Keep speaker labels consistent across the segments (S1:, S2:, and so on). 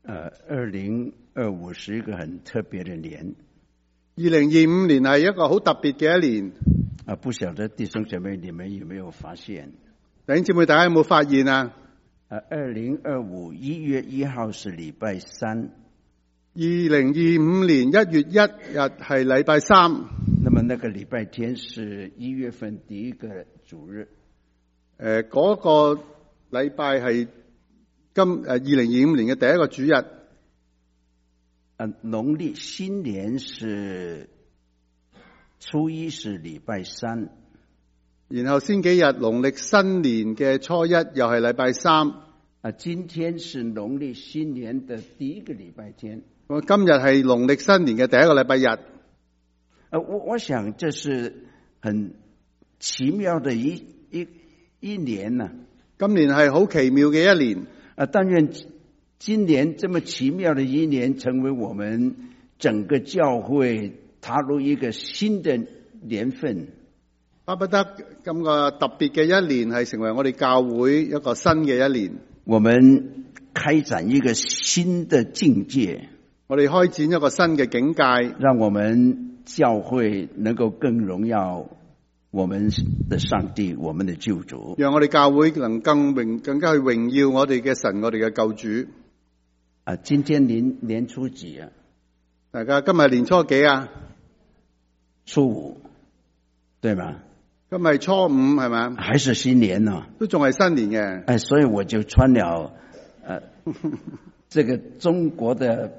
S1: 2025是一個很特別的年。
S2: 2025年係一個好特別嘅一年。
S1: 不曉得弟兄姐妹你們有沒有發現？
S2: 弟兄姊妹，大家有冇發現啊
S1: ？2025 1月1號是禮拜三。
S2: 2025年1月1日係禮拜三。
S1: 那麼那個禮拜天是1月份第一個主日。
S2: 嗰個禮拜係2025年嘅第一個主日。
S1: 農曆新年是初一是禮拜三，
S2: 然後先幾日農曆新年嘅初一又係禮拜三。
S1: 今天是農曆新年的第一個禮拜天。
S2: 今日係農曆新年嘅第一個禮拜日。
S1: 我想這是很奇妙的一年啊。
S2: 今年係好奇妙嘅一年。
S1: 但願今年這麼奇妙的一年，成為我們整個教會踏入一個新的年份。
S2: 巴不得咁個特別嘅一年係成為我哋教會一個新嘅一年。
S1: 我們開展一個新的境界。
S2: 我哋開展一個新嘅境界，
S1: 讓我們教會能夠更榮耀我們的上帝，我們的救主。
S2: 讓我哋教會能更加去榮耀我哋嘅神，我哋嘅救主。
S1: 今天年初幾啊？
S2: 大家今日年初幾啊？
S1: 初五，對嗎？
S2: 今日初五係咪？
S1: 還是新年呢？
S2: 都仲係新年嘅。
S1: 所以我就穿了這個中國的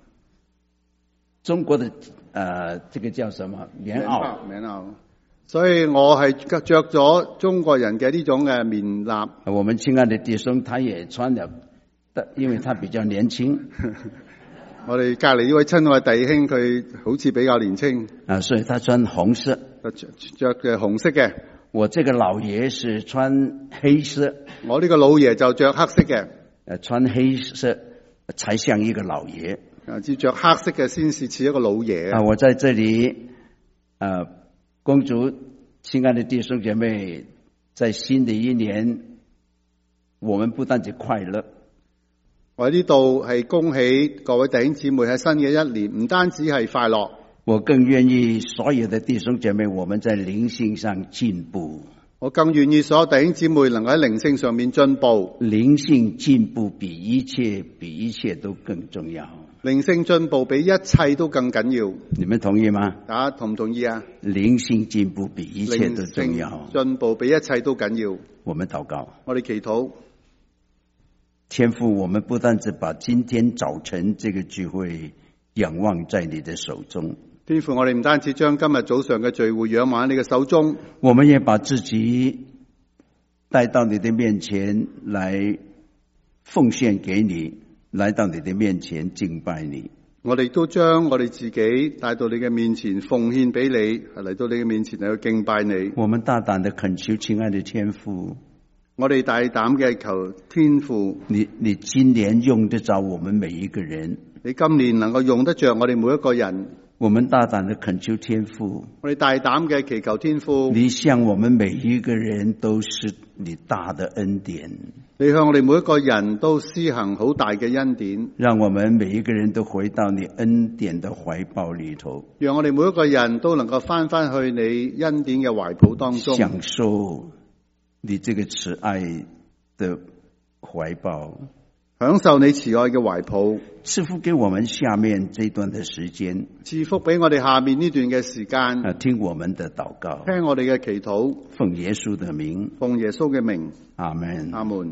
S1: 這個叫什麼棉襖。所以我係着咗中國人嘅呢種嘅棉襖。 我們親愛的弟兄他也穿了，因為他比較年輕。
S2: 我哋隔籬呢位親愛弟兄佢好似比較年輕
S1: 所以他穿紅色，
S2: 着嘅紅色嘅。
S1: 我這個老爺是穿黑色，
S2: 我呢個老爺就着黑色嘅。
S1: 穿黑色才像一個老爺，
S2: 只着黑色嘅先是似一個老爺。
S1: 我在這裏恭祝親愛的弟兄姐妹，在新的一年，我們不但止快樂。
S2: 我喺呢度係恭喜各位弟兄姊妹喺新嘅一年，唔單止係快樂，
S1: 我更願意所有的弟兄姐妹，我們在靈性上進步。
S2: 我更願意所有弟兄姊妹能夠喺靈性上面進步。
S1: 靈性進步比一切都更重要。
S2: 靈性進步比一切都更緊要。
S1: 你們同意嗎？
S2: 大家同唔同意啊？
S1: 靈性進步比一切都重要。
S2: 進步比一切都緊要。
S1: 我們禱告，
S2: 我哋祈禱。
S1: 天父，我們不但只把今天早晨這個聚會仰望在你的手中。
S2: 天父，我哋唔單止將今日早上嘅聚會仰望喺你嘅手中，
S1: 我們也把自己帶到你的面前來奉獻給你，來到你的面前敬拜你。
S2: 我哋都將我哋自己帶到你嘅面前奉獻俾你，嚟到你嘅面前嚟去敬拜你。
S1: 我們大膽的懇求親愛的天父，
S2: 我哋大膽嘅求天父，
S1: 你今年用得着我們每一個人，
S2: 你今年能夠用得着我哋每一個人。
S1: 我們大膽的懇求天父，
S2: 我哋大膽嘅祈求天父，
S1: 你向我們每一個人都是你大的恩典，
S2: 你向我哋每一個人都施行好大嘅恩典，
S1: 讓我們每一個人都回到你恩典的懷抱裏頭，
S2: 讓我哋每一個人都能夠翻去你恩典嘅懷抱當中，
S1: 享受你這個慈愛的懷抱，
S2: 享受你慈愛嘅懷抱，
S1: 賜福給我們下面這段的時間，
S2: 賜福俾我哋下面呢段嘅時間，
S1: 聽我們的禱告，
S2: 聽我哋嘅祈禱，
S1: 奉耶穌的名，
S2: 奉耶穌嘅名，
S1: 阿們，
S2: 阿門。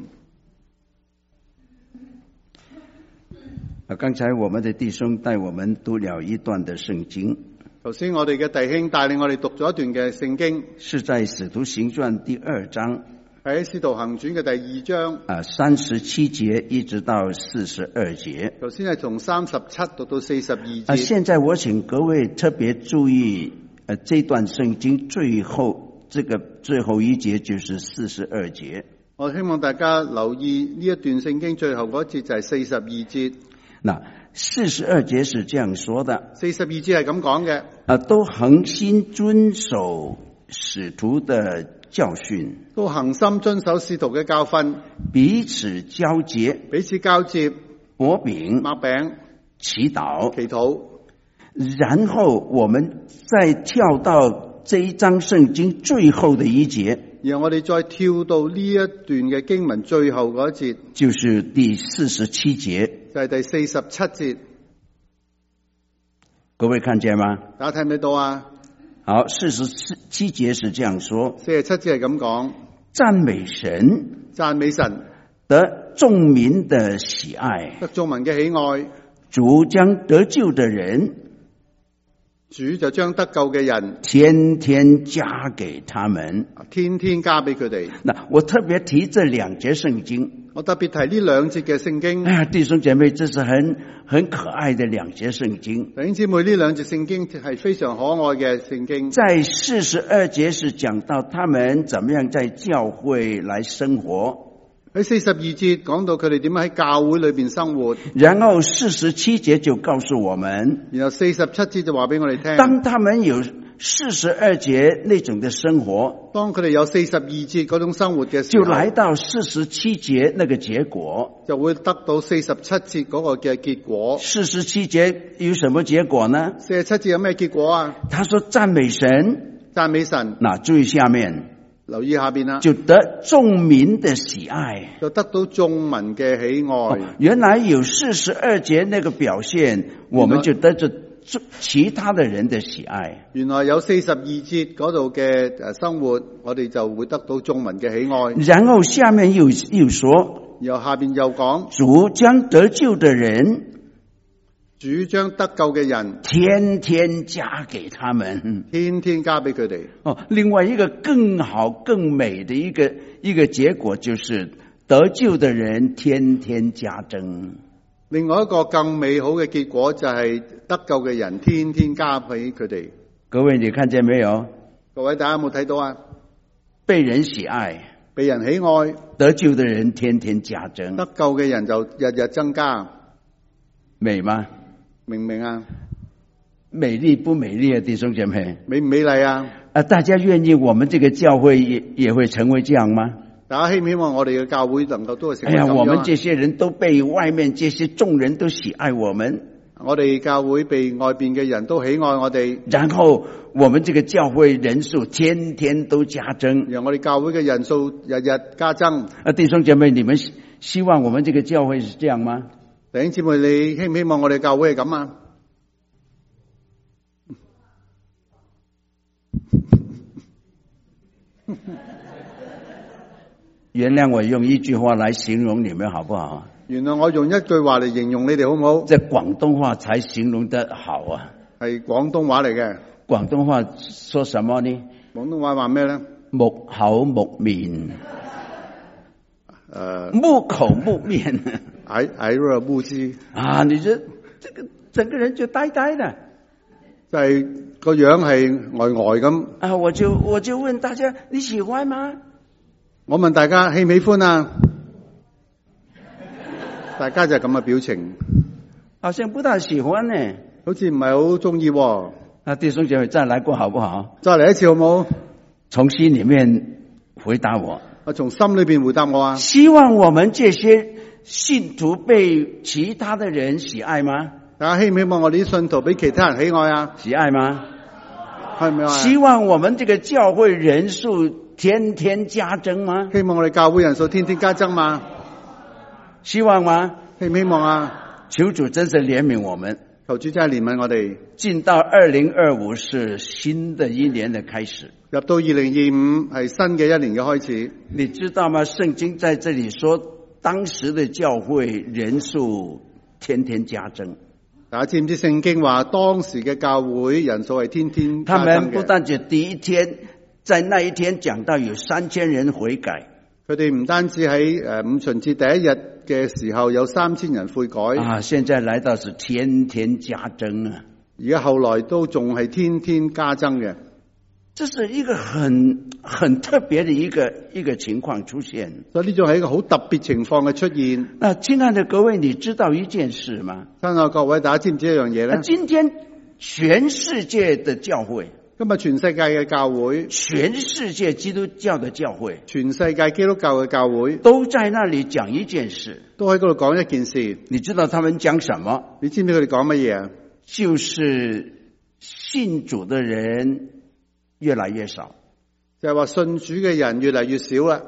S1: 剛才我們的弟兄帶我們讀了一段的聖經，
S2: 頭先我哋嘅弟兄帶領我哋讀咗一段嘅聖經，
S1: 是在使徒行傳第2章，
S2: 喺使徒行傳嘅第2章
S1: 37節一直到42節。
S2: 頭先係從37讀到42節。
S1: 現在我請各位特別注意，這段聖經最後一節就是42節。
S2: 我希望大家留意呢一段聖經最後嗰節就係42節。
S1: 嗱，42節是這樣說的
S2: ，42節係咁講嘅，
S1: 都恆心遵守使徒的教訓，
S2: 都恆心遵守使徒嘅教訓，
S1: 彼此交接， 擘餅，祈禱，然後我們再跳到這一章聖經最後的一節，
S2: 然後我哋再跳到呢一段嘅經文最後嗰一節，
S1: 就是第47節，
S2: 就係第47節。
S1: 各位看見嗎？
S2: 大家睇唔睇到啊？
S1: 好，47節是這樣說
S2: ，47節係咁講，
S1: 讚美神，得眾民的喜愛，
S2: 得眾民嘅喜愛，
S1: 主將得救的人，
S2: 主就將得救嘅人
S1: 天天加給他們，
S2: 天天加俾佢哋。
S1: 嗱，我特別提這兩節聖經，
S2: 我特別提呢兩節嘅聖經。
S1: 哎呀，弟兄姐妹，這是很可愛的兩節聖經。
S2: 弟兄姊妹，呢兩節聖經係非常可愛嘅聖經。
S1: 在42節是講到他們怎麼樣在教會來生活。
S2: 喺42節講到佢哋點樣喺教會裏邊生活，
S1: 然後47節就告訴我們，
S2: 然後47節就話俾我哋聽，
S1: 當他們有42節那種的生活，
S2: 當佢哋有42節嗰種生活嘅時候，
S1: 就來到47節那個結果，
S2: 就會得到47節嗰個嘅結果。
S1: 47節有什麼結果呢
S2: ？47節有咩結果啊？
S1: 他說讚美神，
S2: 讚美神。
S1: 嗱，注意下面。
S2: 留意下邊啦，
S1: 就得眾民的喜愛，
S2: 就得到眾民嘅喜愛。
S1: 原來有42節那個表現，我們就得着其他的人的喜愛。
S2: 原來有42節嗰度嘅生活，我哋就會得到眾民嘅喜愛。
S1: 然後下面又說，
S2: 然後下邊又講，
S1: 主將得救的人，
S2: 主將得救嘅人
S1: 天天加給他們，
S2: 天天加俾佢哋。
S1: 另外一個更好更美的一個結果就是得救的人天天加增。
S2: 另外一個更美好嘅結果就係得救嘅人天天加俾佢哋。
S1: 各位你看見沒有？
S2: 各位大家有冇睇到啊？
S1: 被人喜愛，
S2: 被人喜愛，
S1: 得救的人天天加增，
S2: 得救嘅人就日日增加。
S1: 美嗎？
S2: 明唔明啊？
S1: 美麗不美麗啊，弟兄姐妹？
S2: 美唔美麗啊？
S1: 大家願意我們這個教會也會成為這樣嗎？
S2: 大家希唔希望我哋嘅教會能夠都係成為咁樣？
S1: 我們這些人都被外面這些眾人都喜愛我們，
S2: 我哋教會被外邊嘅人都喜愛我哋，
S1: 然後我們這個教會人數天天都加增，
S2: 讓我哋教會嘅人數日日加增。
S1: 弟兄姐妹，你們希望我們這個教會是這樣嗎？
S2: 弟兄姊妹，你希唔希望我哋教會係咁啊？
S1: 原諒我用一句話來形容你們好不好？
S2: 原諒我用一句話嚟形容你哋好唔好？
S1: 這廣東話才形容得好啊！
S2: 係廣東話嚟嘅。
S1: 廣東話說什麼呢？
S2: 廣東話話咩咧？
S1: 木口木面，木口木面，
S2: 矮弱無知
S1: 啊！你這個整個人就呆呆的，
S2: 就係個樣係呆呆咁。
S1: 啊！我就問大家，你喜歡嗎？
S2: 我問大家喜唔喜歡啊？大家就係咁嘅表情，
S1: 好像不大喜歡呢，
S2: 好似唔係好中意。
S1: 弟兄姐妹，再來過好不好？
S2: 再嚟一次好冇？
S1: 從心裏面回答我。
S2: 從心裏邊回答我啊！
S1: 希望我們這些信徒被其他的人喜愛嗎？
S2: 大家希唔希望我哋啲信徒俾其他人喜愛啊？
S1: 喜愛嗎？
S2: 係咪啊？
S1: 希望我們這個教會人數天天加增嗎？
S2: 希望我哋教會人數天天加增嗎？
S1: 希望嗎？
S2: 希唔希望啊？
S1: 求主真是憐憫我們，
S2: 求主真係憐憫我哋。
S1: 進到2025是新的一年的開始，
S2: 入到2025係新嘅一年嘅開始。
S1: 你知道嗎？聖經在這裡說，當時的教會人數天天加增。
S2: 大家知唔知聖經話當時嘅教會人數係天天加增嘅？
S1: 他們不但止第一天，在那一天講到有3000人悔改。
S2: 佢哋唔單止喺五旬節第一日嘅時候有3000人悔改
S1: 啊，現在來到是天天加增啊！
S2: 而家後來都仲係天天加增嘅，
S1: 這是一個很特別的一個情況出現。
S2: 所以呢種係一個好特別情況嘅出現。
S1: 親愛的各位，你知道一件事嗎？
S2: 親愛各位，大家知唔知一樣嘢咧？
S1: 今天全世界的教會，
S2: 今日全世界嘅教會，
S1: 全世界基督教的教會，
S2: 全世界基督教嘅教會
S1: 都在那裡講一件事，
S2: 都喺嗰度講一件事。
S1: 你知道他們講什麼？
S2: 你知唔知佢哋講乜嘢啊？
S1: 就是信主的人越來越少，
S2: 就係話信主嘅人越嚟越少啦。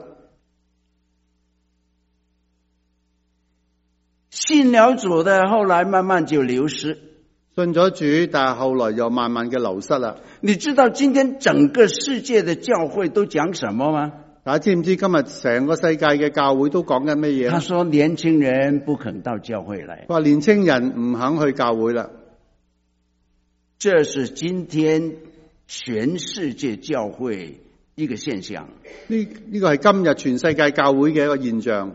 S1: 信了主的後來慢慢就流失，
S2: 信咗主，但係後來又慢慢嘅流失啦。
S1: 你知道今天整個世界的教會都講什麼嗎？
S2: 大家知唔知今日成個世界嘅教會都講緊乜嘢？
S1: 他說年輕人不肯到教會來，
S2: 話年輕人唔肯去教會啦。
S1: 這是今天全世界教會一個現象。
S2: 呢個係今日全世界教會嘅一個現象，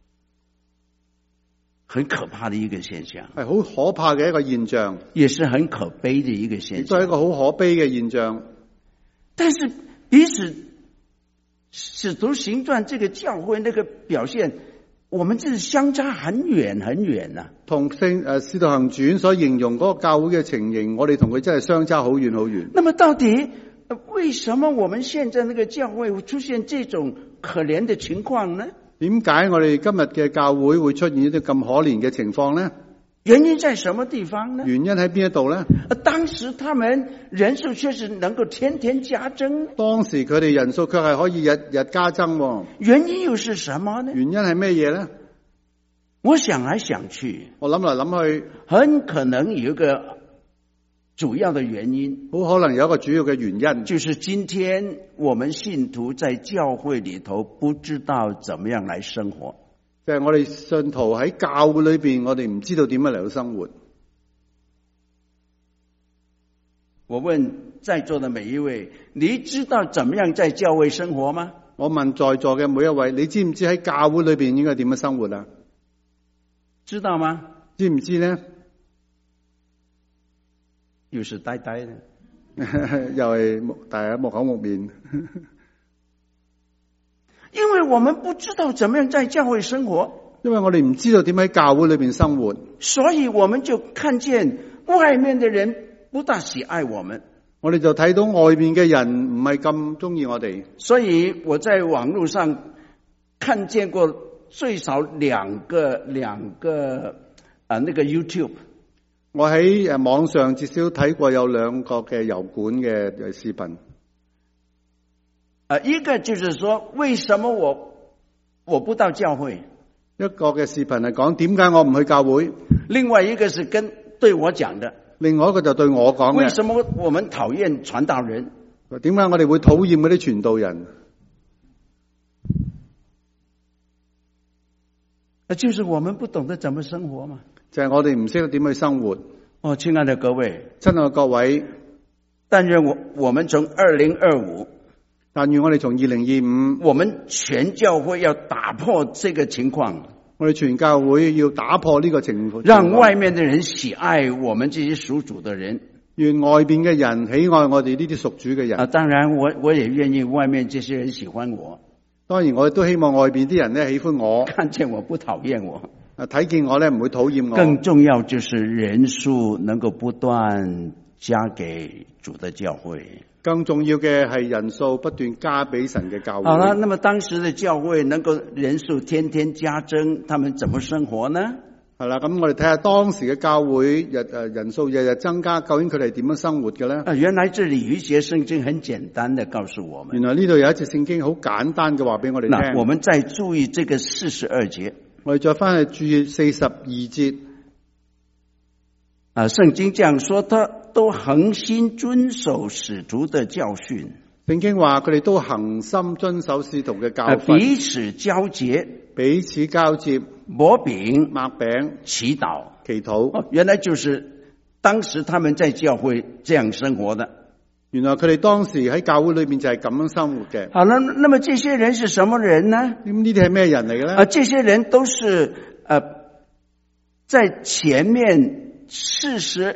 S1: 很可怕的一個現象，
S2: 係好可怕嘅一個現象，
S1: 也是很可悲的一個現象，
S2: 都係一個好可悲嘅現象。
S1: 但是彼此使徒行傳這個教會那個表現，我們真係相差很遠很遠啊。
S2: 同使徒行傳所形容嗰個教會嘅情形，我哋同佢真係相差好遠好遠。
S1: 那麼到底為什麼我們現在那個教會會出現這種可憐的情況呢？
S2: 點解我哋今日嘅教會會出現一啲咁可憐嘅情況呢？
S1: 原因在什麼地方呢？
S2: 原因喺邊一度呢？
S1: 當時他們人數確實能夠天天加增，
S2: 當時佢哋人數卻係可以日日加增。
S1: 原因又是什麼呢？
S2: 原因係咩嘢呢？
S1: 我想來想去，
S2: 我諗嚟諗去，
S1: 很可能有一個主要的原因，
S2: 好可能有一個主要嘅原因，
S1: 就是今天我們信徒在教會裏頭不知道怎麼樣來生活。
S2: 就係我哋信徒喺教會裏邊，我哋唔知道點樣嚟到生活。
S1: 我問在座的每一位，你知道怎麼樣在教會生活嗎？
S2: 我問在座嘅每一位，你知唔知喺教會裏邊應該點樣生活啊？
S1: 知道嗎？
S2: 知唔知呢？
S1: 又是呆呆的，
S2: 又係大家木口木面。
S1: 因為我們不知道怎麼樣在教會生活，
S2: 因為我哋唔知道點喺教會裏邊生活，
S1: 所以我們就看見外面的人不大喜愛我們，
S2: 我哋就睇到外面嘅人唔係咁中意我哋。
S1: 所以我在網絡上看見過最少兩個那個 YouTube。
S2: 我喺網上至少睇過有兩個嘅油管嘅視頻。
S1: 一個就是說，為什麼我不到教會？
S2: 一個嘅視頻係講點解我唔去教會。
S1: 另外一個是對我講的。
S2: 另外一個就對我講嘅。
S1: 為什麼我們討厭傳道人？
S2: 點解我哋會討厭嗰啲傳道人？
S1: 就是我們不懂得怎麼生活嘛。
S2: 就係我哋唔識得點去生活。
S1: 哦，親愛的各位，
S2: 親愛的各位，
S1: 但願我們從2025，
S2: 但願我哋從2025，
S1: 我們全教會要打破這個情況。
S2: 我哋全教會要打破呢個情況，
S1: 讓外面的人喜愛我們這些屬主的人。
S2: 願外邊嘅人喜愛我哋呢啲屬主嘅人。
S1: 當然我也願意外面這些人喜歡我。
S2: 當然我都希望外邊啲人咧喜歡我，
S1: 看見我不討厭我。
S2: 睇見我咧唔會討厭我。
S1: 更重要就是人數能夠不斷加給主的教會。
S2: 更重要嘅係人數不斷加俾神嘅教會。
S1: 好了，那麼當時的教會能夠人數天天加增，他們怎麼生活呢？
S2: 係啦，咁我哋睇下當時嘅教會人數日日增加，究竟佢哋點樣生活嘅咧？
S1: 原來這裡有一節聖經很簡單的告訴我們。
S2: 原來呢度有一節聖經好簡單嘅話俾我哋聽。
S1: 那我們再注意這個42節。
S2: 我哋再翻去注意42節。
S1: 聖經這樣說，他都恆心遵守使徒的教訓。
S2: 聖經話佢哋都恆心遵守使徒嘅教訓。
S1: 彼此交接，
S2: 彼此交接，
S1: 擘餅，
S2: 擘餅，
S1: 祈禱，
S2: 祈禱。
S1: 原來就是當時他們在教會這樣生活的。
S2: 原來佢哋當時喺教會裏面就係咁樣生活嘅。
S1: 好了，那麼這些人是什麼人呢？
S2: 咁呢啲係咩人嚟嘅咧？
S1: 這些人都是在前面40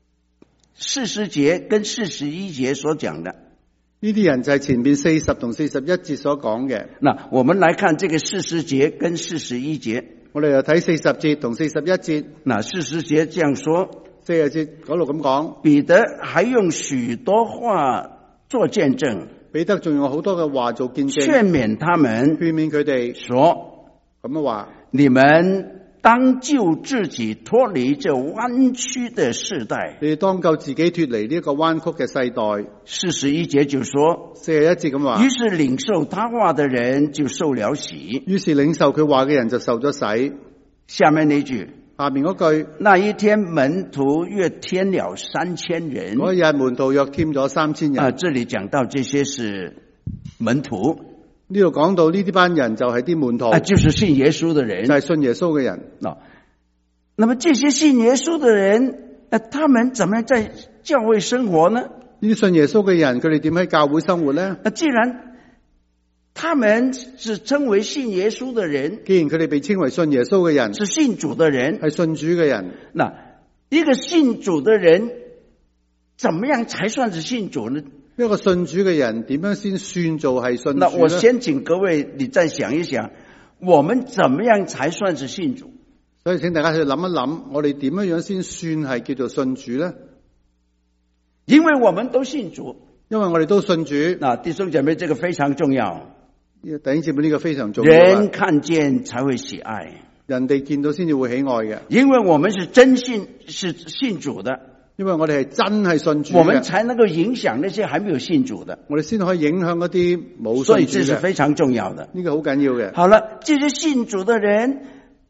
S1: 節跟41節所講的。
S2: 呢啲人就係前面40同41節所講嘅。
S1: 那我們來看這個40節跟41節。
S2: 我哋又睇40節同41節。
S1: 那40節這樣說
S2: 40節嗰度咁講，
S1: 彼得還用許多話做見證，
S2: 彼得仲用好多嘅話做見證，
S1: 勸勉他們，
S2: 勸勉佢哋
S1: 說
S2: 咁樣話，
S1: 你們當救自己脫離這彎曲的世代。
S2: 你哋當救自己脫離呢個彎曲嘅世代。
S1: 41節就說
S2: 41節咁話，
S1: 於是領受他話的人就受了洗。
S2: 於是領受佢話嘅人就受咗洗。
S1: 下面那句，
S2: 下面嗰句，
S1: 那一天門徒約添了3000人。
S2: 嗰日門徒約添咗3000人。
S1: 這裏講到這些是門徒。
S2: 呢度講到呢啲班人就係啲門徒，
S1: 就是信耶穌的人，
S2: 就係信耶穌嘅人。
S1: 那麼這些信耶穌的人，他們怎麼樣在教會生活呢？
S2: 呢啲信耶穌嘅人，佢哋點喺教會生活呢？
S1: 既然他們是稱為信耶穌的人，
S2: 既然佢哋被稱為信耶穌嘅人，
S1: 是信主的人，
S2: 係信主嘅人，
S1: 那一個信主的人，怎麼樣才算是信主呢？
S2: 一個信主嘅人點樣先算做係信主呢？
S1: 那我先請各位你再想一想，我們怎麼樣才算是信主？
S2: 所以請大家去諗一諗，我哋點樣先算係叫做信主呢？
S1: 因為我們都信主，
S2: 因為我哋都信主。
S1: 弟兄姐妹，這個非常重要。
S2: 弟兄姊妹，呢個非常重要。
S1: 人看見才會喜愛，
S2: 人哋見到先至會喜愛嘅。
S1: 因為我們是真信，是信主的。
S2: 因為我哋係真係信主嘅，
S1: 我們才能夠影響那些還沒有信主的，
S2: 我哋先可以影響嗰啲冇信主嘅。
S1: 所以這是非常重要的，
S2: 呢個好緊要嘅。
S1: 好了，這些信主的人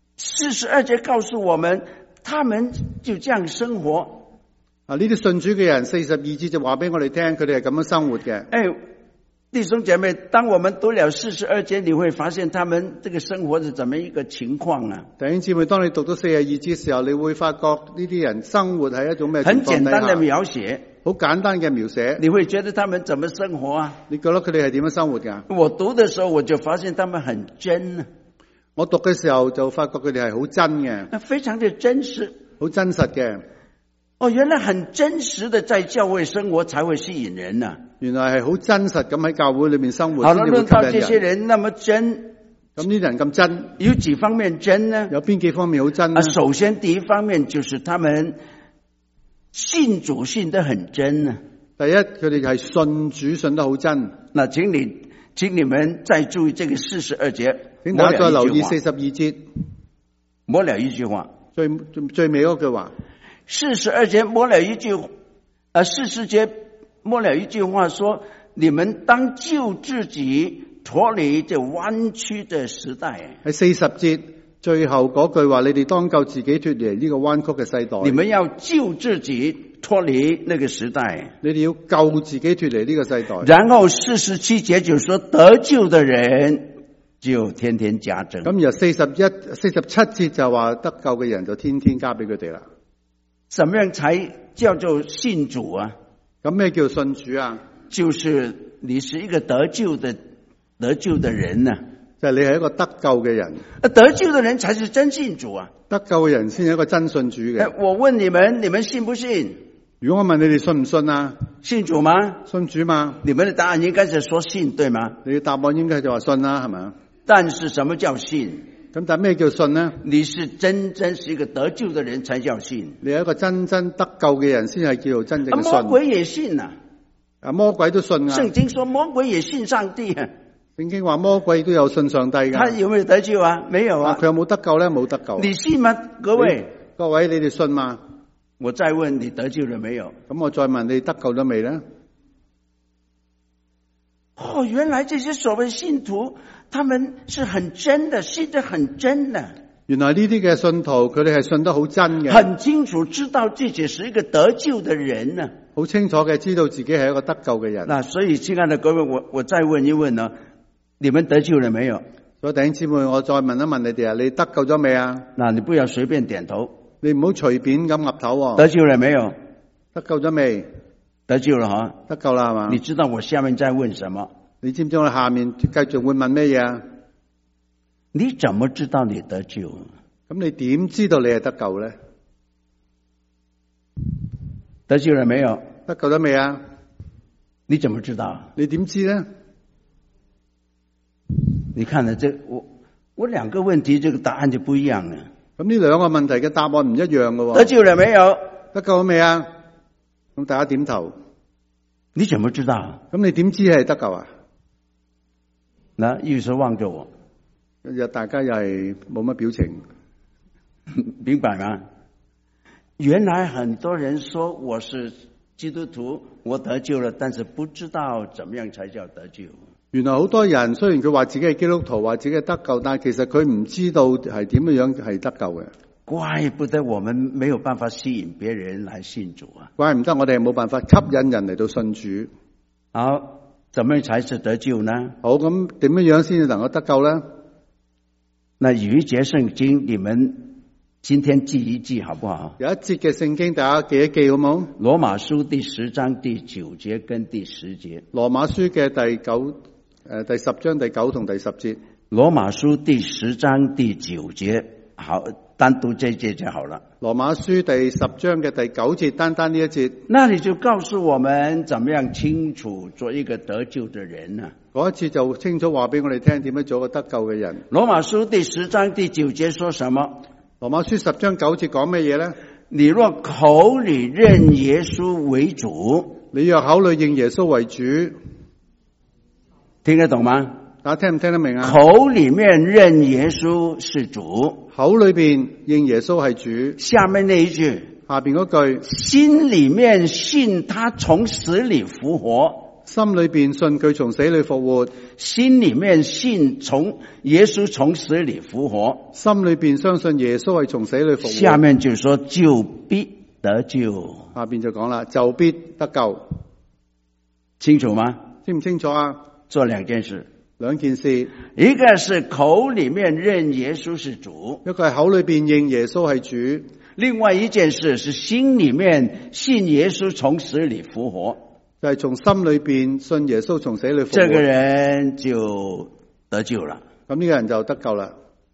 S1: ，42節告訴我們，他們就這樣生活。
S2: 呢啲信主嘅人，42節就話俾我哋聽，佢哋係咁樣生活嘅。
S1: 弟兄姐妹，當我們讀了42節，你會發現他們這個生活是怎麼一個情況啊？
S2: 弟兄姊妹，當你讀到42節嘅時候，你會發覺呢啲人生活係一種咩情況？
S1: 很簡單的描寫，
S2: 好簡單嘅描寫。
S1: 你會覺得他們怎麼生活啊？
S2: 你覺得佢哋係點樣生活㗎？
S1: 我讀的時候我就發現他們很真啊。
S2: 我讀嘅時候就發覺佢哋係好真嘅，
S1: 非常的真實，
S2: 好真實嘅。
S1: 原來很真實的在教會生活才會吸引人啊。
S2: 原來係好真實咁喺教會裏面生活。
S1: 好了，論到這些人那麼真，
S2: 咁呢啲人咁真，
S1: 有幾方面真呢？
S2: 有邊幾方面好真呢？
S1: 首先第一方面就是他們信主信得很真啊。
S2: 第一，佢哋係信主信得好真。
S1: 那請你們再注意這個42節，
S2: 請大家再留意42節，
S1: 末了一句話，
S2: 最尾嗰句話。
S1: 42節末了一句，40節末了一句話說：你們當救自己脫離這彎曲的時代。
S2: 喺40節最後嗰句話，你哋當救自己脫離呢個彎曲嘅世代。
S1: 你們要救自己脫離那個時代。
S2: 你哋要救自己脫離呢個世代。
S1: 然後47節就說得救的人就天天加增。
S2: 咁由47節就話得救嘅人就天天加俾佢哋啦。
S1: 怎麼樣才叫做信主啊？
S2: 咁咩叫信主啊？
S1: 就是你是一個得救的人啊，
S2: 就係你係一個得救嘅人。
S1: 得救的人才是真信主啊！
S2: 得救嘅人先係一個真信主嘅。
S1: 我問你們，你們信不信？
S2: 如果我問你哋信唔信啊？
S1: 信主嗎？
S2: 信主嗎？
S1: 你們的答案應該是說信，對嗎？
S2: 你嘅答案應該就話信啦，係咪？
S1: 但是什麼叫信？
S2: 咁但係咩叫信呢？
S1: 你是真是一個得救的人才叫信。
S2: 你係一個真得救嘅人先係叫做真正嘅信。
S1: 魔鬼也信啊！
S2: 魔鬼都信啊！
S1: 聖經說魔鬼也信上帝啊！
S2: 聖經話魔鬼都有信上帝㗎。
S1: 他有沒有得救啊？沒有啊！
S2: 佢有冇得救咧？冇得救。
S1: 你信嗎？各位，
S2: 你哋信嗎？
S1: 我再問你得救了沒有？
S2: 咁我再問你得救咗未咧？
S1: 原來這些所謂信徒，他們是很真的，信得很真的。
S2: 原來呢啲嘅信徒，佢哋係信得好真嘅，
S1: 很清楚知道自己是一個得救的人啊，
S2: 好清楚嘅知道自己係一個得救嘅人。
S1: 所以親愛的各位，我再問一問呢，你們得救了沒有？
S2: 所以弟兄姊妹，我再問一問你哋啊，你得救咗未啊？
S1: 你不要隨便點頭，
S2: 你唔好隨便咁岌頭喎。
S1: 得救了沒有？
S2: 得救咗未？
S1: 得救了哈，
S2: 得救啦係嘛？
S1: 你知道我下面再問什麼？
S2: 你知唔知我下面繼續會問咩嘢啊？
S1: 你怎麼知道你得救？
S2: 咁你點知道你係得救咧？
S1: 得救了沒有？
S2: 得救咗未啊？
S1: 你怎麼知道？
S2: 你點知咧？
S1: 你看呢？我兩個問題，這個答案就不一樣了。
S2: 咁呢兩個問題嘅答案唔一樣嘅喎。
S1: 得救了沒有？
S2: 得救未啊？咁大家點頭。
S1: 你怎麼知道？
S2: 咁你點知係得救啊？
S1: 嗱，於是望着我，
S2: 大家又係冇乜表情，
S1: 明白嗎？原來很多人說我是基督徒，我得救了，但是不知道怎麼樣才叫得救。
S2: 原來好多人雖然佢話自己係基督徒，話自己係得救，但係其實佢唔知道係點樣係得救嘅。
S1: 怪不得我們沒有辦法吸引別人來信主啊！
S2: 怪唔得我哋冇辦法吸引人嚟到信主。
S1: 好，怎麼樣才是得救呢？
S2: 好，咁點樣先至能夠得救呢？
S1: 那有一節聖經，你們今天記一記好不好？
S2: 有一節嘅聖經，大家記一記好冇？
S1: 羅馬書第10章第9節跟第10節。
S2: 羅馬書嘅第10章第9同第10節。
S1: 羅馬書第10章第9節，好，單獨這一節就好了。
S2: 羅馬書第10章嘅第9節，單呢一節。
S1: 那你就告訴我們，怎麼樣清楚做一個得救的人呢？
S2: 嗰一次就清楚話俾我哋聽，點樣做個得救嘅人。
S1: 羅馬書第10章第9節說什麼？
S2: 羅馬書10章9節講乜嘢呢？
S1: 你若口裏認耶穌為主，
S2: 你若口裏認耶穌為主，
S1: 聽得懂嗎？
S2: 大家聽唔聽得明啊？
S1: 口裏面認耶穌是主，
S2: 口裏邊認耶穌係主。
S1: 下面那一句，
S2: 下邊嗰句，
S1: 心裏面信他從死裏復活，
S2: 心裏邊信佢從死裏復活，
S1: 心裏面信耶穌從死裏復活，
S2: 心裏邊相信耶穌係從死裏復活。
S1: 下面就說就必得救。
S2: 下邊就講啦，就必得救。
S1: 清楚嗎？
S2: 清唔清楚啊？
S1: 做兩件事。
S2: 兩件事，
S1: 一個是口裏面認耶穌是主，
S2: 一個係口裏邊認耶穌係主，
S1: 另外一件事是心裏面信耶穌從死裏復活，
S2: 就係從心裏邊信耶穌從死裏復活。
S1: 這個人就得救了。
S2: 咁呢個人就得救啦。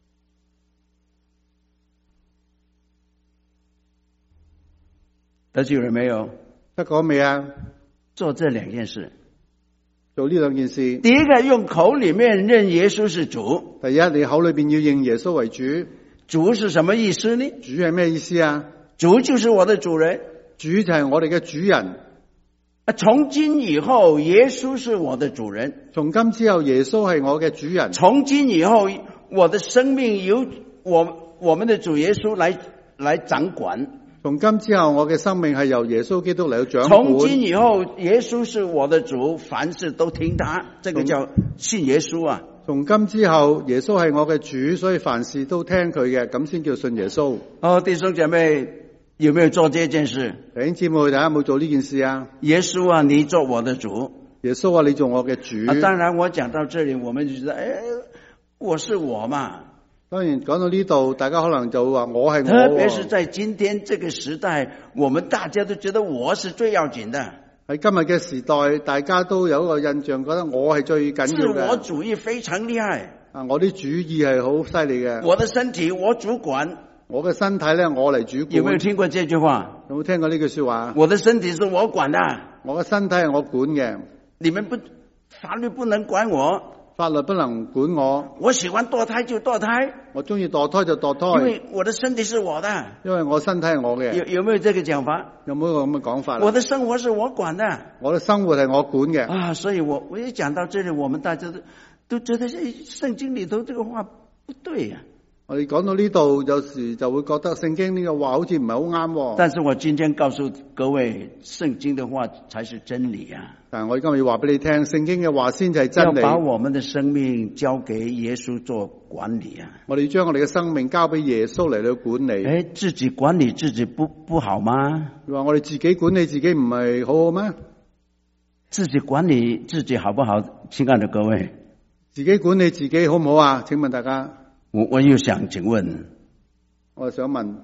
S1: 得救了沒有？
S2: 得救未啊？
S1: 做這兩件事。
S2: 做呢兩件事，
S1: 第一個用口裏面認耶穌是主。
S2: 第一，你口裏邊要認耶穌為主。
S1: 主是什麼意思呢？
S2: 主係咩意思啊？
S1: 主就是我的主人，
S2: 主就係我哋嘅主人。
S1: 從今以後，耶穌是我的主人。
S2: 從今之後，耶穌係我嘅主人。
S1: 從今以後，我的生命由我們的主耶穌來掌管。
S2: 從今之後，我嘅生命係由耶穌基督嚟到掌管。
S1: 從今以後，耶穌是我的主，凡事都聽他，這個叫信耶穌啊。
S2: 從今之後，耶穌係我嘅主，所以凡事都聽佢嘅，咁先叫信耶穌。
S1: 哦，弟兄姐妹，有沒有做這件事？
S2: 弟兄姊妹，大家有冇做呢件事啊？
S1: 耶穌啊，你做我的主。
S2: 耶穌啊，你做我嘅主。
S1: 當然，我講到這裏，我們就覺得，我是我嘛。
S2: 當然講到呢度，大家可能就會話我係我。
S1: 特別是在今天這個時代，我們大家都覺得我是最要緊的。
S2: 喺今日嘅時代，大家都有一個印象，覺得我係最緊要嘅。
S1: 自我主義非常厲害。
S2: 啊，我啲主意係好犀利嘅。
S1: 我的身體我主管。
S2: 我嘅身體咧，我嚟主管。
S1: 有沒有聽過這句話？
S2: 有冇聽過呢句說話？
S1: 我的身體是我管的。
S2: 我嘅身體係我管嘅。
S1: 你們法律不能管我。
S2: 法律不能管我。
S1: 我喜歡墮胎就墮胎。
S2: 我中意墮胎就墮胎。
S1: 因為我的身體是我的。
S2: 因為我身體係我嘅。
S1: 有沒有這個講法？
S2: 有冇一個咁嘅講法？
S1: 我的生活是我管的。
S2: 我的生活係我管嘅。
S1: 啊，所以我一講到這裏，我們大家都覺得聖經裏頭這個話不對呀。
S2: 我哋講到呢度，有時就會覺得聖經呢個話好似唔係好啱。
S1: 但是我今天告訴各位，聖經的話才是真理啊！
S2: 但係我今日要話俾你聽，聖經嘅話先至係真理。
S1: 要把我們的生命交給耶穌做管理啊！
S2: 我哋要將我哋嘅生命交俾耶穌嚟到管理。
S1: 自己管理自己不好嗎？
S2: 你話我哋自己管理自己唔係好好咩？
S1: 自己管理自己好不好？親愛的各位，
S2: 自己管理自己好唔好啊？請問大家。
S1: 我又想請問，
S2: 我想問，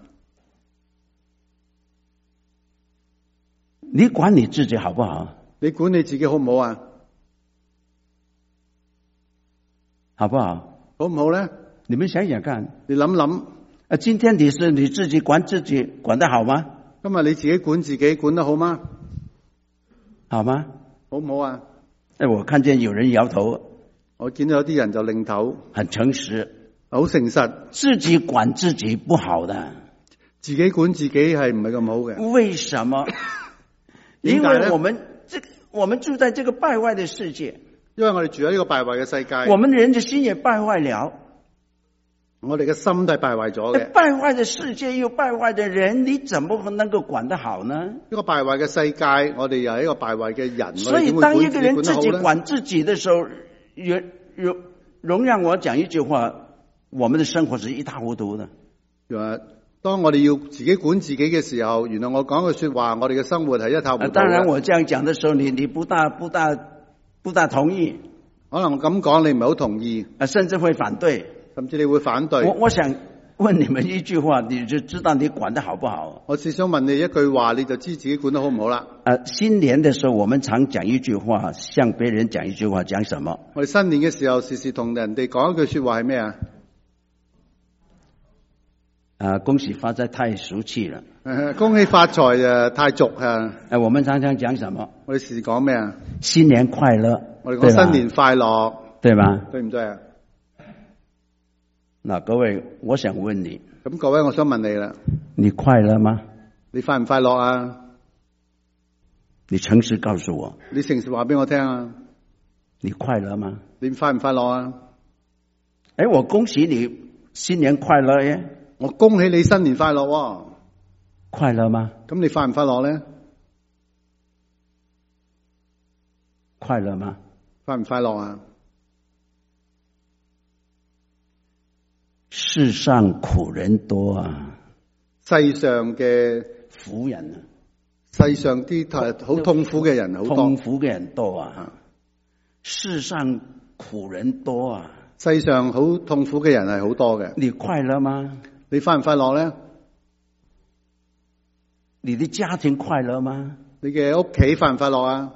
S1: 你管理自己好不好？
S2: 你管理自己好唔好啊？
S1: 好不好？
S2: 好唔好咧？
S1: 你們想想看，
S2: 你諗諗。
S1: 今天你自己管自己管得好嗎？
S2: 今日你自己管自己管得好嗎？
S1: 好嗎？
S2: 好唔好啊？
S1: 我看見有人搖頭，
S2: 我見到有啲人就擰頭，
S1: 很誠實。
S2: 好誠實，
S1: 自己管自己不好的，
S2: 自己管自己係唔係咁好嘅。
S1: 為什麼？因為我們住在這個敗壞的世界。
S2: 因為我哋住喺呢個敗壞嘅世界。
S1: 我們人嘅心也敗壞了。
S2: 我哋嘅心都係敗壞咗嘅。
S1: 敗壞嘅世界又敗壞嘅人，你怎麼能夠管得好呢？
S2: 呢個敗壞嘅世界，我哋又係一個敗壞嘅人。
S1: 所以當一個人自己管自己的時候，容讓我講一句話，我們的生活是一塌糊塗的。
S2: 當我哋要自己管自己嘅時候，原來我講嘅說話，我哋嘅生活係一塌糊塗。
S1: 當然我這樣講的時候，你不大同意。
S2: 可能我咁講，你唔係好同意，
S1: 甚至會反對。
S2: 甚至你會反對。
S1: 我想問你們一句話，你就知道你管得好不好。
S2: 我只想問你一句話，你就知自己管得好唔好啦。
S1: 新年的時候，我們常講一句話，向別人講一句話，講什麼？
S2: 我哋新年嘅時候，時時同人哋講一句說話係咩啊？
S1: 恭喜發財太俗氣了。
S2: 恭喜發財太俗啊。
S1: 我們常常講什麼？
S2: 我哋時時講咩啊？
S1: 新年快樂。
S2: 我哋講新年快樂，
S1: 對吧？
S2: 對唔對啊？
S1: 嗱，各位，我想問你。
S2: 咁各位，我想問你啦。
S1: 你快樂嗎？
S2: 你快唔快樂啊？
S1: 你誠實告訴我。
S2: 你誠實話俾我聽啊。
S1: 你快樂嗎？
S2: 你快唔快樂啊？
S1: 我恭喜你新年快樂耶！
S2: 我恭喜你新年快樂喎。
S1: 快樂嗎？
S2: 咁你快唔快樂咧？
S1: 快樂嗎？
S2: 快唔快樂啊？
S1: 世上苦人多啊！
S2: 世上嘅
S1: 苦人啊！
S2: 世上啲好痛苦嘅人好多。
S1: 痛苦嘅人多啊！世上苦人多啊！
S2: 世上好痛苦嘅人係好多嘅。
S1: 你快樂嗎？
S2: 你快唔快樂咧？
S1: 你的家庭快樂嗎？
S2: 你嘅屋企快唔快樂啊？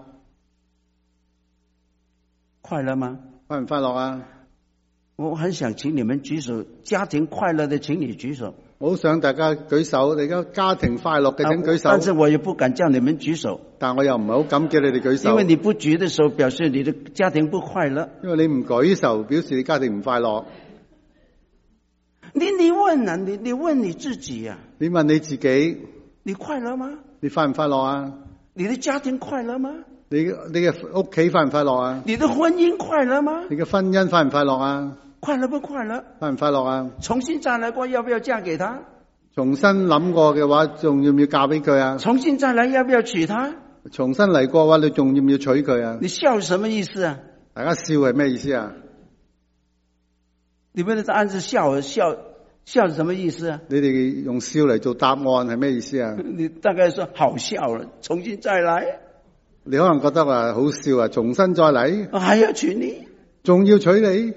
S1: 快樂嗎？
S2: 快唔快樂啊？
S1: 我很想請你們舉手，家庭快樂的請你舉手。
S2: 我好想大家舉手，你而家家庭快樂嘅請舉手。
S1: 但是我也不敢叫你們舉手。
S2: 但我又唔係好敢叫你哋舉手。
S1: 因為你不舉的時候，表示你的家庭不快樂。
S2: 因為你唔舉手，表示你家庭唔快樂。
S1: 你問啊，你問你自己啊。
S2: 你問你自己，
S1: 你快樂嗎？
S2: 你快唔快樂啊？
S1: 你的家庭快樂嗎？
S2: 你嘅屋企快唔快樂啊？
S1: 你的婚姻快樂嗎？
S2: 你嘅婚姻快唔快樂啊？
S1: 快樂不快樂？
S2: 快唔快樂啊？
S1: 重新再來過，要不要嫁給他？
S2: 重新諗過嘅話，仲要唔要嫁俾佢啊？
S1: 重新再來，要不要娶他？
S2: 重新嚟過嘅話，你仲要唔要娶佢啊？
S1: 你笑什麼意思啊？
S2: 大家笑係咩意思啊？
S1: 你們的答案是笑是什麼意思啊？
S2: 你哋用笑嚟做答案係咩意思啊？
S1: 你大概說好笑了，重新再來。
S2: 你可能覺得話好笑啊，重新再嚟，
S1: 還要娶你，
S2: 仲要娶你，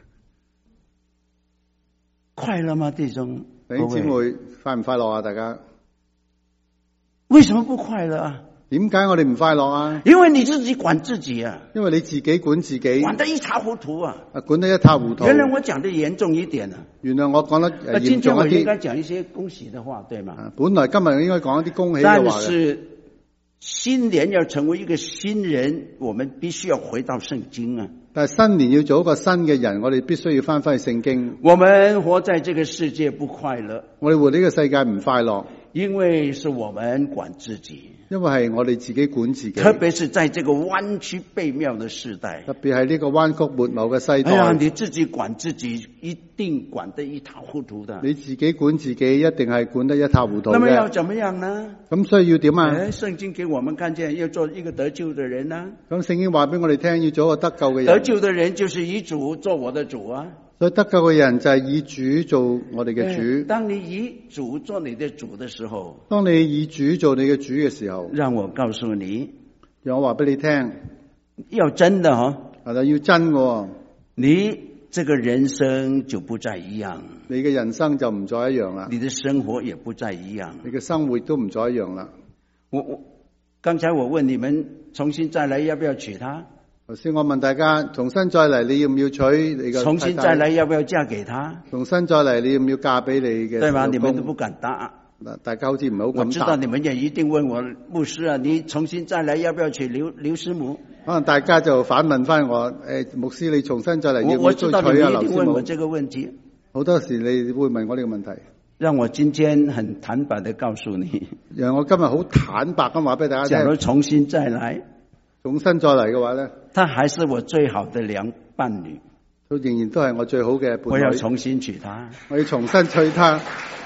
S1: 快樂嗎？弟兄
S2: 弟兄姊妹快唔快樂啊？大家
S1: 為什麼不快樂啊？
S2: 點解我哋唔快樂啊？
S1: 因為你自己管自己啊，
S2: 因為你自己管自己，
S1: 管得一塌糊塗啊！
S2: 管得一塌糊塗。
S1: 原來我講得嚴重一點啊！
S2: 原來我講得嚴重一啲。
S1: 今天我應該講一些恭喜的話，對嗎？
S2: 本來今日應該講一啲恭喜嘅話。
S1: 但是新年要成為一個新人，我們必須要回到聖經啊！
S2: 但係新年要做一個新嘅人，我哋必須要翻返去聖經。
S1: 我們活在這個世界不快樂，
S2: 我哋活呢個世界唔快樂，
S1: 因為是我們管自己。
S2: 因為係我哋自己管自己，
S1: 特別是在這個彎曲悖謬的時代，
S2: 特別係呢個彎曲悖謬嘅世代。
S1: 你自己管自己，一定管得一塌糊塗的。
S2: 你自己管自己，一定係管得一塌糊塗嘅。
S1: 那麼要怎麼樣呢？
S2: 咁所以要點啊？
S1: 聖經給我們看見，要做一個得救的人啊。
S2: 咁聖經話俾我哋聽，要做一個得救嘅人。
S1: 得救的人就是以主做我的主啊。
S2: 所以得救嘅人就係以主做我哋嘅主。
S1: 當你以主做你的主的時候，
S2: 當你以主做你嘅主嘅時候，
S1: 讓我告訴你，
S2: 讓我話俾你聽，
S1: 要真的嗬，
S2: 係啦，要真嘅，
S1: 你這個人生就不再一樣，
S2: 你嘅人生就唔再一樣啦，
S1: 你的生活也不再一樣，
S2: 你嘅生活都唔再一樣啦。
S1: 剛才我問你們重新再來要不要娶她？
S2: 頭先我問大家重新再嚟，你要唔要娶你嘅？
S1: 重新再來要不要嫁給他？
S2: 重新再嚟，你要唔要嫁俾你嘅？
S1: 對吧？你們都不敢答。
S2: 大家好似唔係好敢答。
S1: 我知道你們也一定問我，牧師啊，你重新再來要不要娶劉師母？
S2: 可能大家就反問翻我，牧師你重新再嚟要唔要娶啊？劉師母？
S1: 我知道你們一定問我這個問題。
S2: 好多時你會問我呢個問題。
S1: 讓我今天很坦白地告訴你，
S2: 讓我今日好坦白咁話俾大家聽。
S1: 假如重新再來
S2: 嘅話咧，
S1: 他還是我最好的良伴侶，
S2: 佢仍然都係我最好嘅伴侶。
S1: 我要重新娶她，
S2: 我要重新娶她。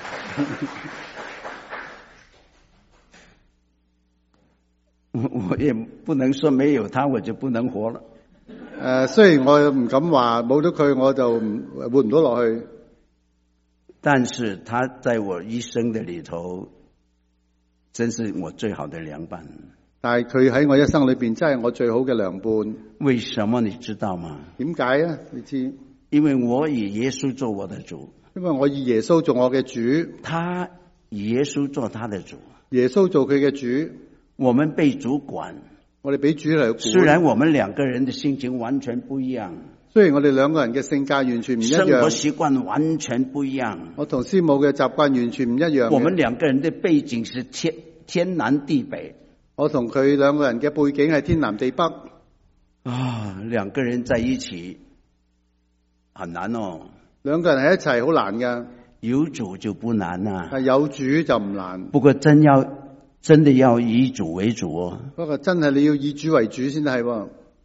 S1: 我也不能說沒有他我就不能活了。
S2: 雖然我唔敢話冇咗佢我就活唔到落去，
S1: 但是他在我一生的裏頭，真是我最好的良伴。
S2: 但係佢喺我一生裏邊真係我最好嘅良伴。
S1: 為什麼你知道嗎？
S2: 點解啊？你知？
S1: 因為我以耶穌做我的主。
S2: 因為我以耶穌做我嘅主，
S1: 他以耶穌做他的主。
S2: 耶穌做佢嘅主。
S1: 我們被主管，
S2: 我哋俾主嚟管。
S1: 雖然我們兩個人的性情完全不一樣，
S2: 雖然我哋兩個人嘅性格完全唔一樣，
S1: 生活習慣完全不一樣，
S2: 我同師母嘅習慣完全唔一樣。
S1: 我們兩個人的背景是天南地北，
S2: 我同佢兩個人嘅背景係天南地北。
S1: 兩個人在一起很難哦。
S2: 兩個人喺一齊好難噶，
S1: 有主就不難啦。
S2: 係有主就唔難。
S1: 不過真的要以主為主哦。
S2: 不過真係你要以主為主先係。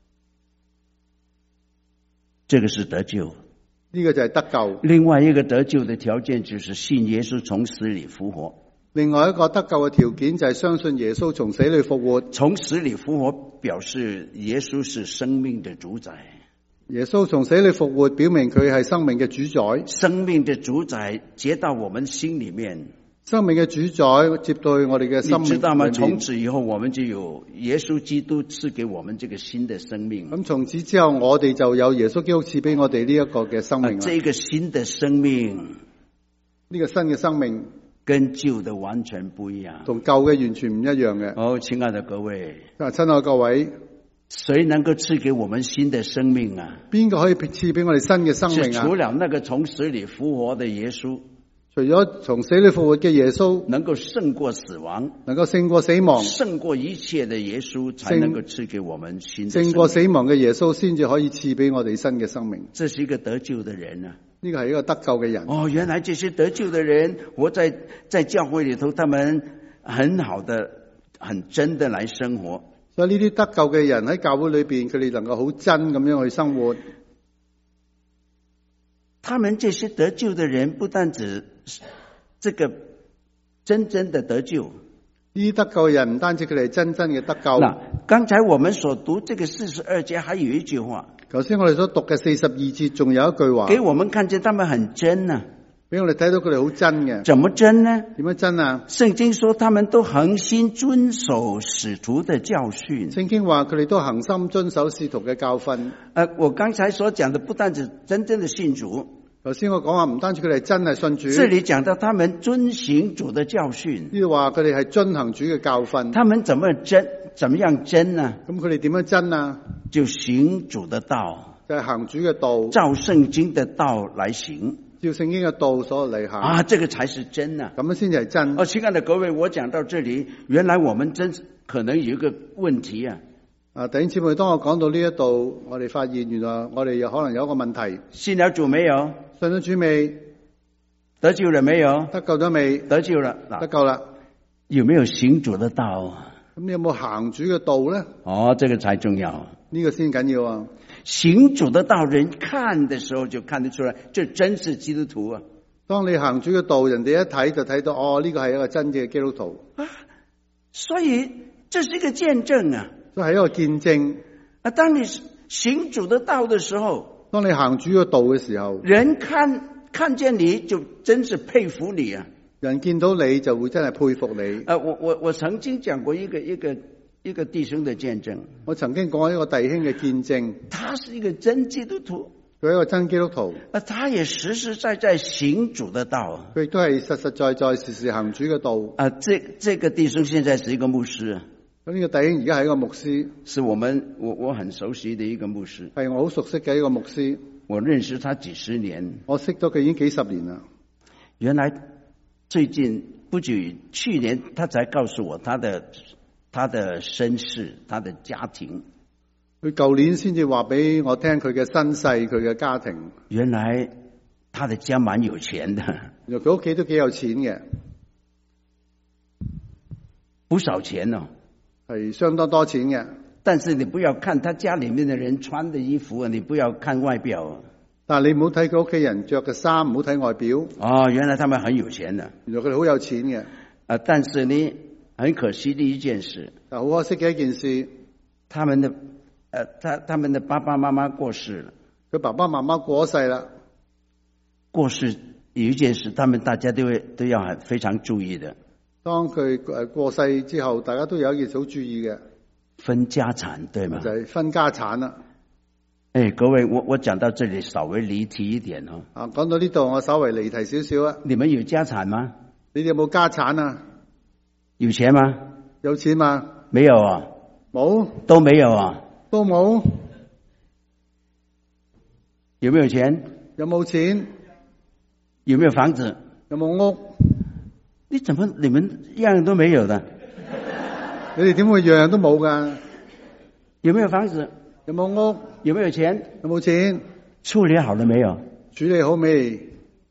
S1: 這個是得救，
S2: 呢個就係得救。
S1: 另外一個得救的條件就是信耶穌從死裏復活。
S2: 另外一個得救嘅條件就係相信耶穌從死裏復活。
S1: 從死裏復活表示耶穌是生命的主宰。
S2: 耶穌從死裏復活表明佢係生命嘅主宰。
S1: 生命的主宰接到我們心裏面。
S2: 生命嘅主宰接到我哋嘅生命，你知道嗎？
S1: 從此以後，我們就有耶穌基督賜給我們這個新的生命。
S2: 咁從此之後，我哋就有耶穌基督賜俾我哋呢一個嘅生命。
S1: 這個新的生命，
S2: 呢個新嘅生命
S1: 跟舊的完全不一樣，
S2: 同舊嘅完全唔一樣嘅。
S1: 親愛的各位，
S2: 親愛各位，
S1: 誰能夠賜給我們新的生命啊？
S2: 邊個可以賜俾我哋新嘅生命啊？
S1: 除了那個從死裏復活的耶穌。
S2: 除咗從死裏復活嘅耶穌，
S1: 能夠勝過死亡，
S2: 能夠勝過死亡，
S1: 勝過一切的耶穌，才能夠賜給我們新的生命。
S2: 勝過死亡嘅耶穌，先至可以賜俾我哋新嘅生命。
S1: 這是一個得救的人啊！
S2: 呢個係一個得救嘅人。
S1: 原來這些得救的人，活在教會裏頭，他們很好的、很真的來生活。
S2: 所以呢啲得救嘅人喺教會裏邊，佢哋能夠好真咁樣去生活。
S1: 他們這些得救的人，不但只這個真正的得救，
S2: 呢啲得救嘅人唔單止佢哋係真正嘅得救。
S1: 嗱，剛才我們所讀這個42節，還有一句話。
S2: 頭先我哋所讀嘅42節，仲有一句話，
S1: 給我們看見他們很真啊，
S2: 俾我哋睇到佢哋好真嘅。
S1: 怎麼真呢？
S2: 點樣真啊？
S1: 聖經說他們都恆心遵守使徒的教訓。
S2: 聖經話佢哋都恆心遵守使徒嘅教訓。
S1: 我剛才所講的不單止真正的信主。
S2: 頭先我講話唔單止佢哋真係信主，
S1: 這裏講到他們遵行主的教訓。
S2: 呢度話佢哋係遵行主嘅教訓。
S1: 他們怎麼樣真呢？
S2: 咁佢哋點樣真啊？
S1: 就行主的道，
S2: 就係行主嘅道，
S1: 照聖經的道來行，
S2: 照聖經嘅道所嚟行。
S1: 這個才是真啊！
S2: 咁樣先至係真。
S1: 親愛的各位，我講到這裏，原來我們真可能有一個問題啊！
S2: 弟兄姊妹，當我講到呢一度，我哋發現原來我哋有可能有一個問題。
S1: 信了主沒有？
S2: 信咗主未？
S1: 得救了沒有？
S2: 得救咗未？
S1: 得救了，
S2: 得救啦。
S1: 有沒有行主的道？
S2: 咁你有冇行主嘅道咧？
S1: 這個才重要。
S2: 呢個先緊要啊！
S1: 行主的道，人看的時候就看得出來，這真是基督徒啊！
S2: 當你行主嘅道，人哋一睇就睇到，呢個係一個真嘅基督徒。
S1: 所以這是一個見證啊！
S2: 都係一個見證。
S1: 當你行主的道的時候，
S2: 當你行主嘅道嘅時候，
S1: 人看見你就真是佩服你啊！
S2: 人見到你就會真係佩服你。
S1: 我曾經講過一個弟兄的見證。
S2: 我曾經講過一個弟兄嘅見證。
S1: 他是一個真基督徒。
S2: 佢係一個真基督徒。
S1: 他也實實在在行主的道。
S2: 佢亦都係實實在在時時行主嘅道。
S1: 這個弟兄現在是一個牧師。
S2: 咁呢個弟兄而家係一個牧師，
S1: 是我很熟悉的一個牧師，
S2: 係我好熟悉嘅一個牧師。
S1: 我認識他幾十年，
S2: 我識咗佢已經幾十年啦。
S1: 原來最近不久去年，他才告訴我他的身世，他的家庭。佢
S2: 舊年先至話俾我聽佢嘅身世，佢嘅家庭。
S1: 原來他的家蠻有錢的，
S2: 原來佢屋企都幾有錢嘅，
S1: 不少錢哦，
S2: 係相當多錢嘅。
S1: 但是你不要看他家裏面的人穿的衣服，你不要看外表。
S2: 但係你唔好睇佢屋企人着嘅衫，唔好睇外表。
S1: 哦，原來他們很有錢的。
S2: 原來佢哋好有錢嘅。
S1: 但是呢，很可惜的一件事。
S2: 但好可惜嘅一件事，他們
S1: 的爸爸媽媽過世了。
S2: 佢爸爸媽媽過咗世啦。
S1: 過世有一件事，他們大家都要非常注意的。
S2: 當佢過世之後，大家都有一件事好注意嘅。
S1: 分家產，對嗎？
S2: 就係分家產啦。
S1: 各位，我講到這裡稍微離題一點哦。
S2: 講到呢度我稍微離題少少啊。
S1: 你們有家產嗎？
S2: 你哋有冇家產啊？
S1: 有錢嗎？
S2: 有錢嗎？
S1: 沒有啊。
S2: 冇？
S1: 都沒有啊。
S2: 都冇？
S1: 有沒有錢？
S2: 有冇錢？
S1: 有沒有房子？
S2: 有冇屋？
S1: 你們樣樣都沒有的？
S2: 你哋點會樣樣都冇噶？
S1: 有沒有房子？
S2: 有冇屋？
S1: 有沒有錢？
S2: 有冇錢？
S1: 處理好了沒有？
S2: 處理好未？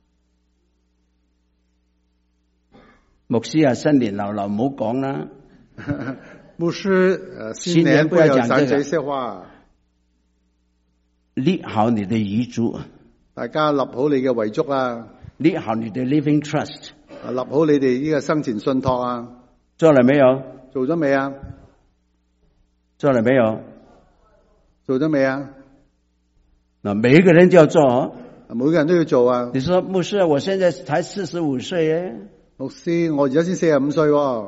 S1: 牧師啊，新年流流唔好講啦。
S2: 牧師，新年不要講這些話。
S1: 立好你的遺囑。
S2: 大家立好你嘅遺囑啊！
S1: 立好你的 living trust。
S2: 立好你哋呢個生前信託啊！
S1: 做了沒有？
S2: 做咗未啊？
S1: 做了沒有？
S2: 做咗未啊？
S1: 那每一個人都要做，
S2: 每個人都要做啊！
S1: 你說牧師，我現在才45歲耶。
S2: 牧師，我而家先45歲喎，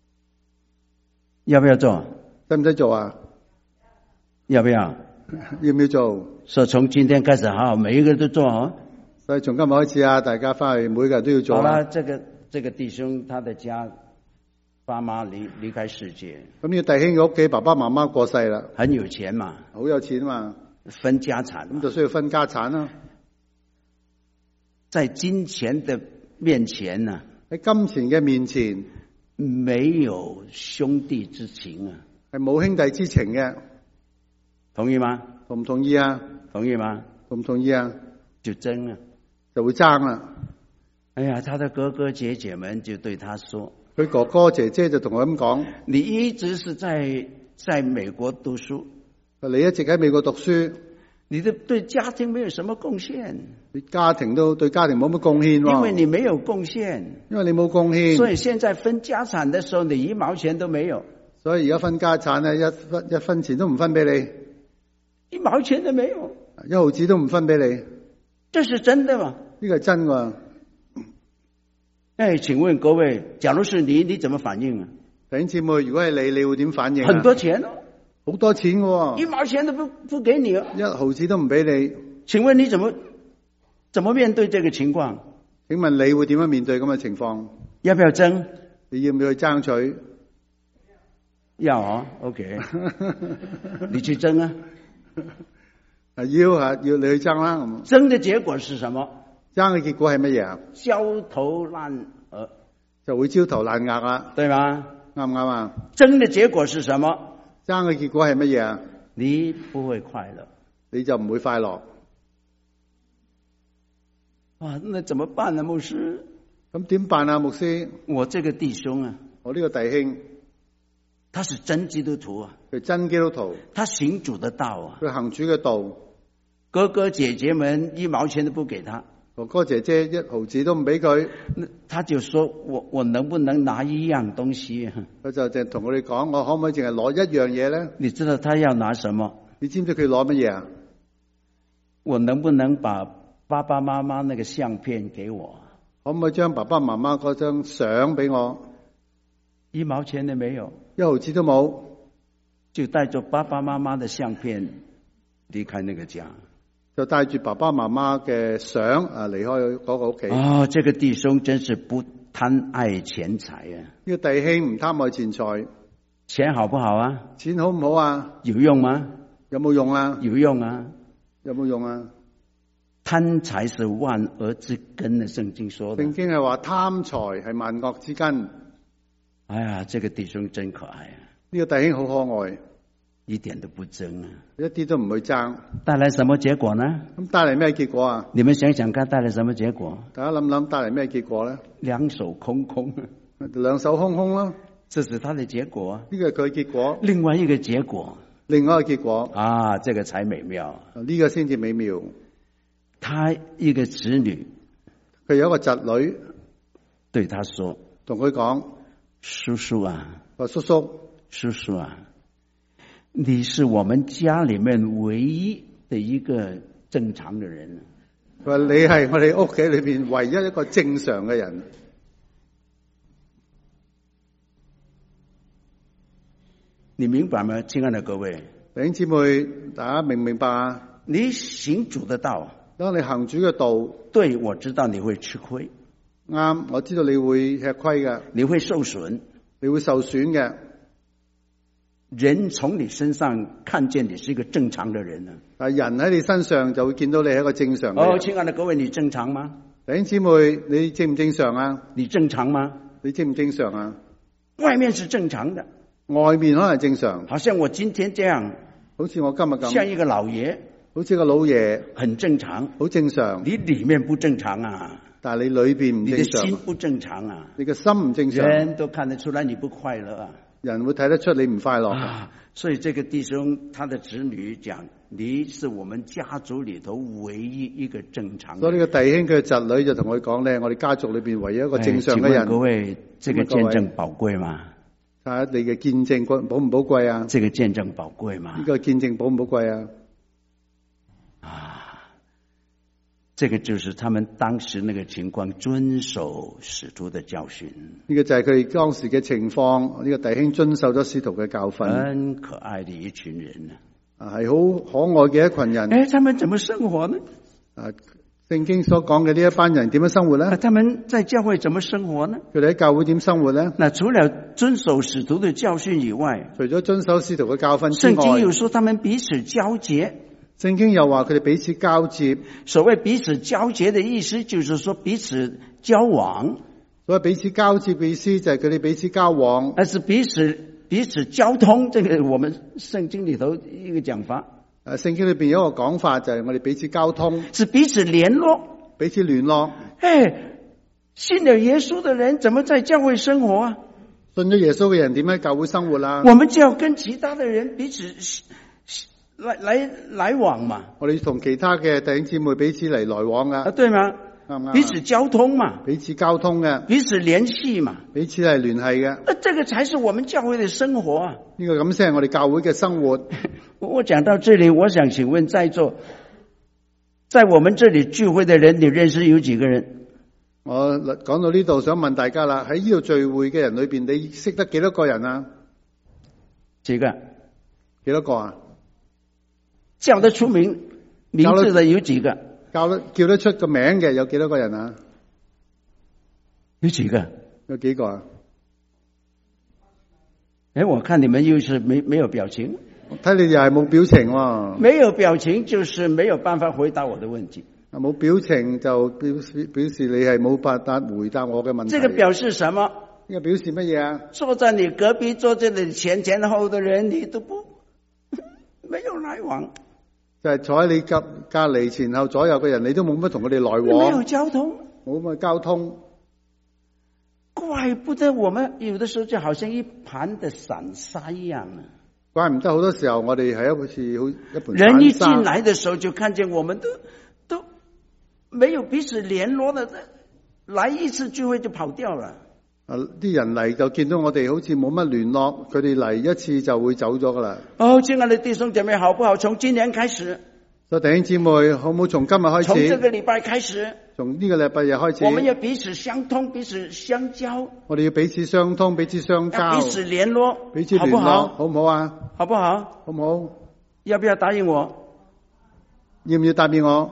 S1: 要不要做？
S2: 使唔使做啊？
S1: 要不要？
S2: 要唔要做？
S1: 所以從今天開始，好，每一個人都做哦。
S2: 所以從今日開始啊，大家翻去每個人都要做。好啦，
S1: 這個弟兄他的家爸媽離開世界，
S2: 咁呢個弟兄嘅屋企爸爸媽媽過世啦，
S1: 很有錢嘛，
S2: 好有錢嘛，
S1: 分家產，
S2: 咁就需要分家產啦。
S1: 在金錢的面前呢，
S2: 喺金錢嘅面前，
S1: 沒有兄弟之情啊，
S2: 係冇兄弟之情嘅，
S1: 同意嗎？
S2: 同唔同意啊？
S1: 同意嗎？
S2: 同唔同意啊？
S1: 就爭啊，
S2: 就會爭啦。
S1: 哎呀，他的哥哥姐姐們就對他說，
S2: 佢哥哥姐姐就同佢咁講：
S1: 你一直是在美國讀書，
S2: 你一直喺美國讀書，
S1: 你對家庭沒有什麼貢獻，
S2: 你家庭都對家庭冇乜貢獻喎，
S1: 因為你沒有貢獻，
S2: 因為你冇貢獻，
S1: 所以現在分家產的時候，你一毛錢都沒有。
S2: 所以而家分家產咧，一分錢都唔分俾你，
S1: 一毛錢都沒有，
S2: 一毫子都唔分俾你。
S1: 這是真的嗎？
S2: 呢個係真㗎。
S1: 請問各位，假如是你怎麼反應啊？
S2: 弟兄姊妹，如果係你會點反應啊？
S1: 很多錢哦，
S2: 好多錢喎，
S1: 一毛錢都不給你，
S2: 一毫子都唔俾你。
S1: 請問你怎麼面對這個情況？
S2: 請問你會點樣面對咁嘅情況？
S1: 要不要爭？
S2: 你要唔要去爭取？
S1: 要啊 ，OK， 你去爭啊！
S2: 要你去爭啦。
S1: 爭的結果是什麼？
S2: 爭嘅結果係乜嘢啊？
S1: 焦頭爛額，
S2: 就會焦頭爛額啦，
S1: 對嗎？
S2: 啱唔啱啊？
S1: 爭的結果是什麼？
S2: 爭嘅結果係乜嘢啊？
S1: 你不會快樂，
S2: 你就唔會快樂。
S1: 哇，那怎麼辦呢，牧師？
S2: 咁點辦啊，牧師？
S1: 我這個弟兄啊，
S2: 我呢個弟兄，
S1: 他是真基督徒啊，
S2: 佢真基督徒，
S1: 他行主的道啊，
S2: 佢行主嘅道。
S1: 哥哥姐姐們一毛錢都不給他，
S2: 哥哥姐姐一毫子都唔俾佢，
S1: 他就說我能不能拿一樣東西？
S2: 佢就淨係同我哋講，我可唔可以淨係攞一樣嘢咧？
S1: 你知道他要拿什麼？
S2: 你知唔知佢攞乜嘢啊？
S1: 我能不能把爸爸媽媽那個相片給我？
S2: 可唔可以將爸爸媽媽嗰張相俾我？
S1: 一毛錢都沒有，
S2: 一毫子都冇，
S1: 就帶着爸爸媽媽的相片離開那個家。
S2: 就帶住爸爸媽媽嘅相離開嗰個屋企。
S1: 哦，這個弟兄真是不貪愛錢財啊！
S2: 呢個弟兄唔貪愛錢財，
S1: 錢好不好啊？
S2: 錢好唔好啊？
S1: 有用嗎？
S2: 有冇用啊？
S1: 有用啊！
S2: 有冇用啊？
S1: 貪財是萬惡之根的，聖經說的。
S2: 聖經係話貪財係萬惡之根。
S1: 哎呀，這個弟兄真可愛啊！
S2: 呢個弟兄好可愛。
S1: 一點都不爭啊，
S2: 一啲都唔會爭。
S1: 帶來什麼結果呢？
S2: 咁帶嚟咩結果啊？
S1: 你們想想看，帶來什麼結果？
S2: 大家諗諗帶嚟咩結果咧？
S1: 兩手空空，
S2: 兩手空空咯。
S1: 這是他的結果。
S2: 呢個係佢結果。
S1: 另外一個結果，
S2: 另外一個結果
S1: 啊，這個才美妙。
S2: 呢個先至美妙。
S1: 他一個子女，
S2: 佢有一個侄女
S1: 對他說，
S2: 同佢講：
S1: 叔叔啊，
S2: 叔叔，
S1: 叔叔啊，你是我們家裏面唯一的一個正常的人。
S2: 佢話你係我哋屋企裏邊唯一一個正常嘅人。
S1: 你明白嗎，親愛的各位
S2: 弟兄姊妹，大家明唔明白啊？
S1: 你行主的道，
S2: 當你行主嘅道，
S1: 對，我知道你會吃虧，
S2: 啱，我知道你會吃虧嘅，
S1: 你會受損，
S2: 你會受損嘅。
S1: 人從你身上看見你是一個正常的人啊，
S2: 但人喺你身上就會見到你係一個正常嘅人。
S1: 哦，親愛的各位，你正常嗎？
S2: 弟兄姊妹，你正唔正常啊？
S1: 你正常嗎？
S2: 你正唔正常啊？
S1: 外面是正常的，
S2: 外面可能係正常，
S1: 好像我今天這樣，
S2: 好似我今日咁，
S1: 像一個老爺，
S2: 好似個老爺，
S1: 很正常，
S2: 好正常。
S1: 你裏面不正常啊，
S2: 但係你裏邊唔正常，
S1: 你的心不正常啊，
S2: 你嘅心唔正常，
S1: 人都看得出來你不快樂啊，
S2: 人會睇得出你唔快樂啊。
S1: 所以這個弟兄他的子女講，你是我們家族裏頭唯一一個正常的。
S2: 所以呢個弟兄佢嘅侄女就同佢講咧，我哋家族裏邊唯一一個正常嘅人。
S1: 各位，這個見證寶貴嗎？
S2: 睇下你嘅見證寶唔寶貴啊？
S1: 這個見證寶貴嗎？
S2: 呢個見證寶唔寶貴啊？
S1: 這個就是他們當時那個情況，遵守使徒的教訓。
S2: 呢個就係佢哋當時嘅情況。呢個弟兄遵守咗使徒嘅教訓。
S1: 很可愛的一群人
S2: 啊，係好可愛嘅一群人。
S1: 誒，他們怎麼生活呢？
S2: 啊，聖經所講嘅呢一班人點樣生活呢？
S1: 他們在教會怎麼生活呢？
S2: 佢哋喺教會點生活呢？
S1: 那除了遵守使徒的教訓以外，
S2: 除咗遵守使徒嘅教訓之外，
S1: 聖經有說他們彼此交結。
S2: 聖經又話佢哋彼此交接。
S1: 所謂彼此交結的意思，就是說彼此交往。
S2: 所以彼此交接嘅意思就係佢哋彼此交往，
S1: 而是彼此交通。這個我們聖經裏頭一個講法。
S2: 聖經裏邊有一個講法就係我哋彼此交通，
S1: 是彼此聯絡，
S2: 彼此聯絡。
S1: 信了耶穌的人怎麼在教會生活啊？
S2: 信咗耶穌嘅人點喺教會生活啊？
S1: 我們就要跟其他的人彼此來往嘛。
S2: 我哋同其他嘅弟兄姊妹彼此嚟來往啊，
S1: 對嗎？
S2: 啱唔啱？
S1: 彼此交通嘛，
S2: 彼此交通嘅，
S1: 彼此聯繫嘛，
S2: 彼此係聯繫嘅。
S1: 這個才是我們教會的生活啊！
S2: 呢個咁先係我哋教會嘅生活。
S1: 我講到這裏，我想請問在座，在我們這裏聚會的人，你認識有幾個人？
S2: 我講到呢度，想問大家啦，喺呢度聚會嘅人裏邊，你識得幾多個人啊？
S1: 幾個？
S2: 幾多個啊？
S1: 叫得出名字的有幾個？
S2: 叫得出個名嘅有幾多個人啊？
S1: 有幾個？
S2: 有幾個啊？
S1: 我看你們又是沒有表情。
S2: 睇你又係冇表情喎。
S1: 沒有表情就是沒有辦法回答我的問題。
S2: 冇表情就表示你係冇辦法回答我嘅問題。
S1: 這個表示什麼？
S2: 呢個表示乜嘢啊？
S1: 坐在你隔壁，坐在你前後的人，你都不沒有來往。就係
S2: 坐喺你隔離前後左右嘅人，你都冇乜同佢哋來往。
S1: 沒有交通，
S2: 冇乜交通。
S1: 怪不得我們有的時候就好像一盤的散沙一樣啊！
S2: 怪唔得好多時候我哋係好似一盤散沙。
S1: 人一進來的時候就看見我們都沒有彼此聯絡的，來一次聚會就跑掉了。
S2: 啲人嚟就見到我哋好似冇乜聯絡，佢哋嚟一次就會走咗噶啦。
S1: 親愛的弟兄姐妹，好不好？從今年開始，
S2: 所以弟兄姊妹，好唔好從今日開始？
S1: 從這個禮拜開始，
S2: 從呢個禮拜日開始，
S1: 我們要彼此相通，彼此相交。
S2: 我哋要彼此相通，彼此相交，
S1: 彼此聯絡，
S2: 彼此聯絡，好唔好啊？
S1: 好不好？
S2: 好唔好？
S1: 要不要答應我？
S2: 要唔要答應我？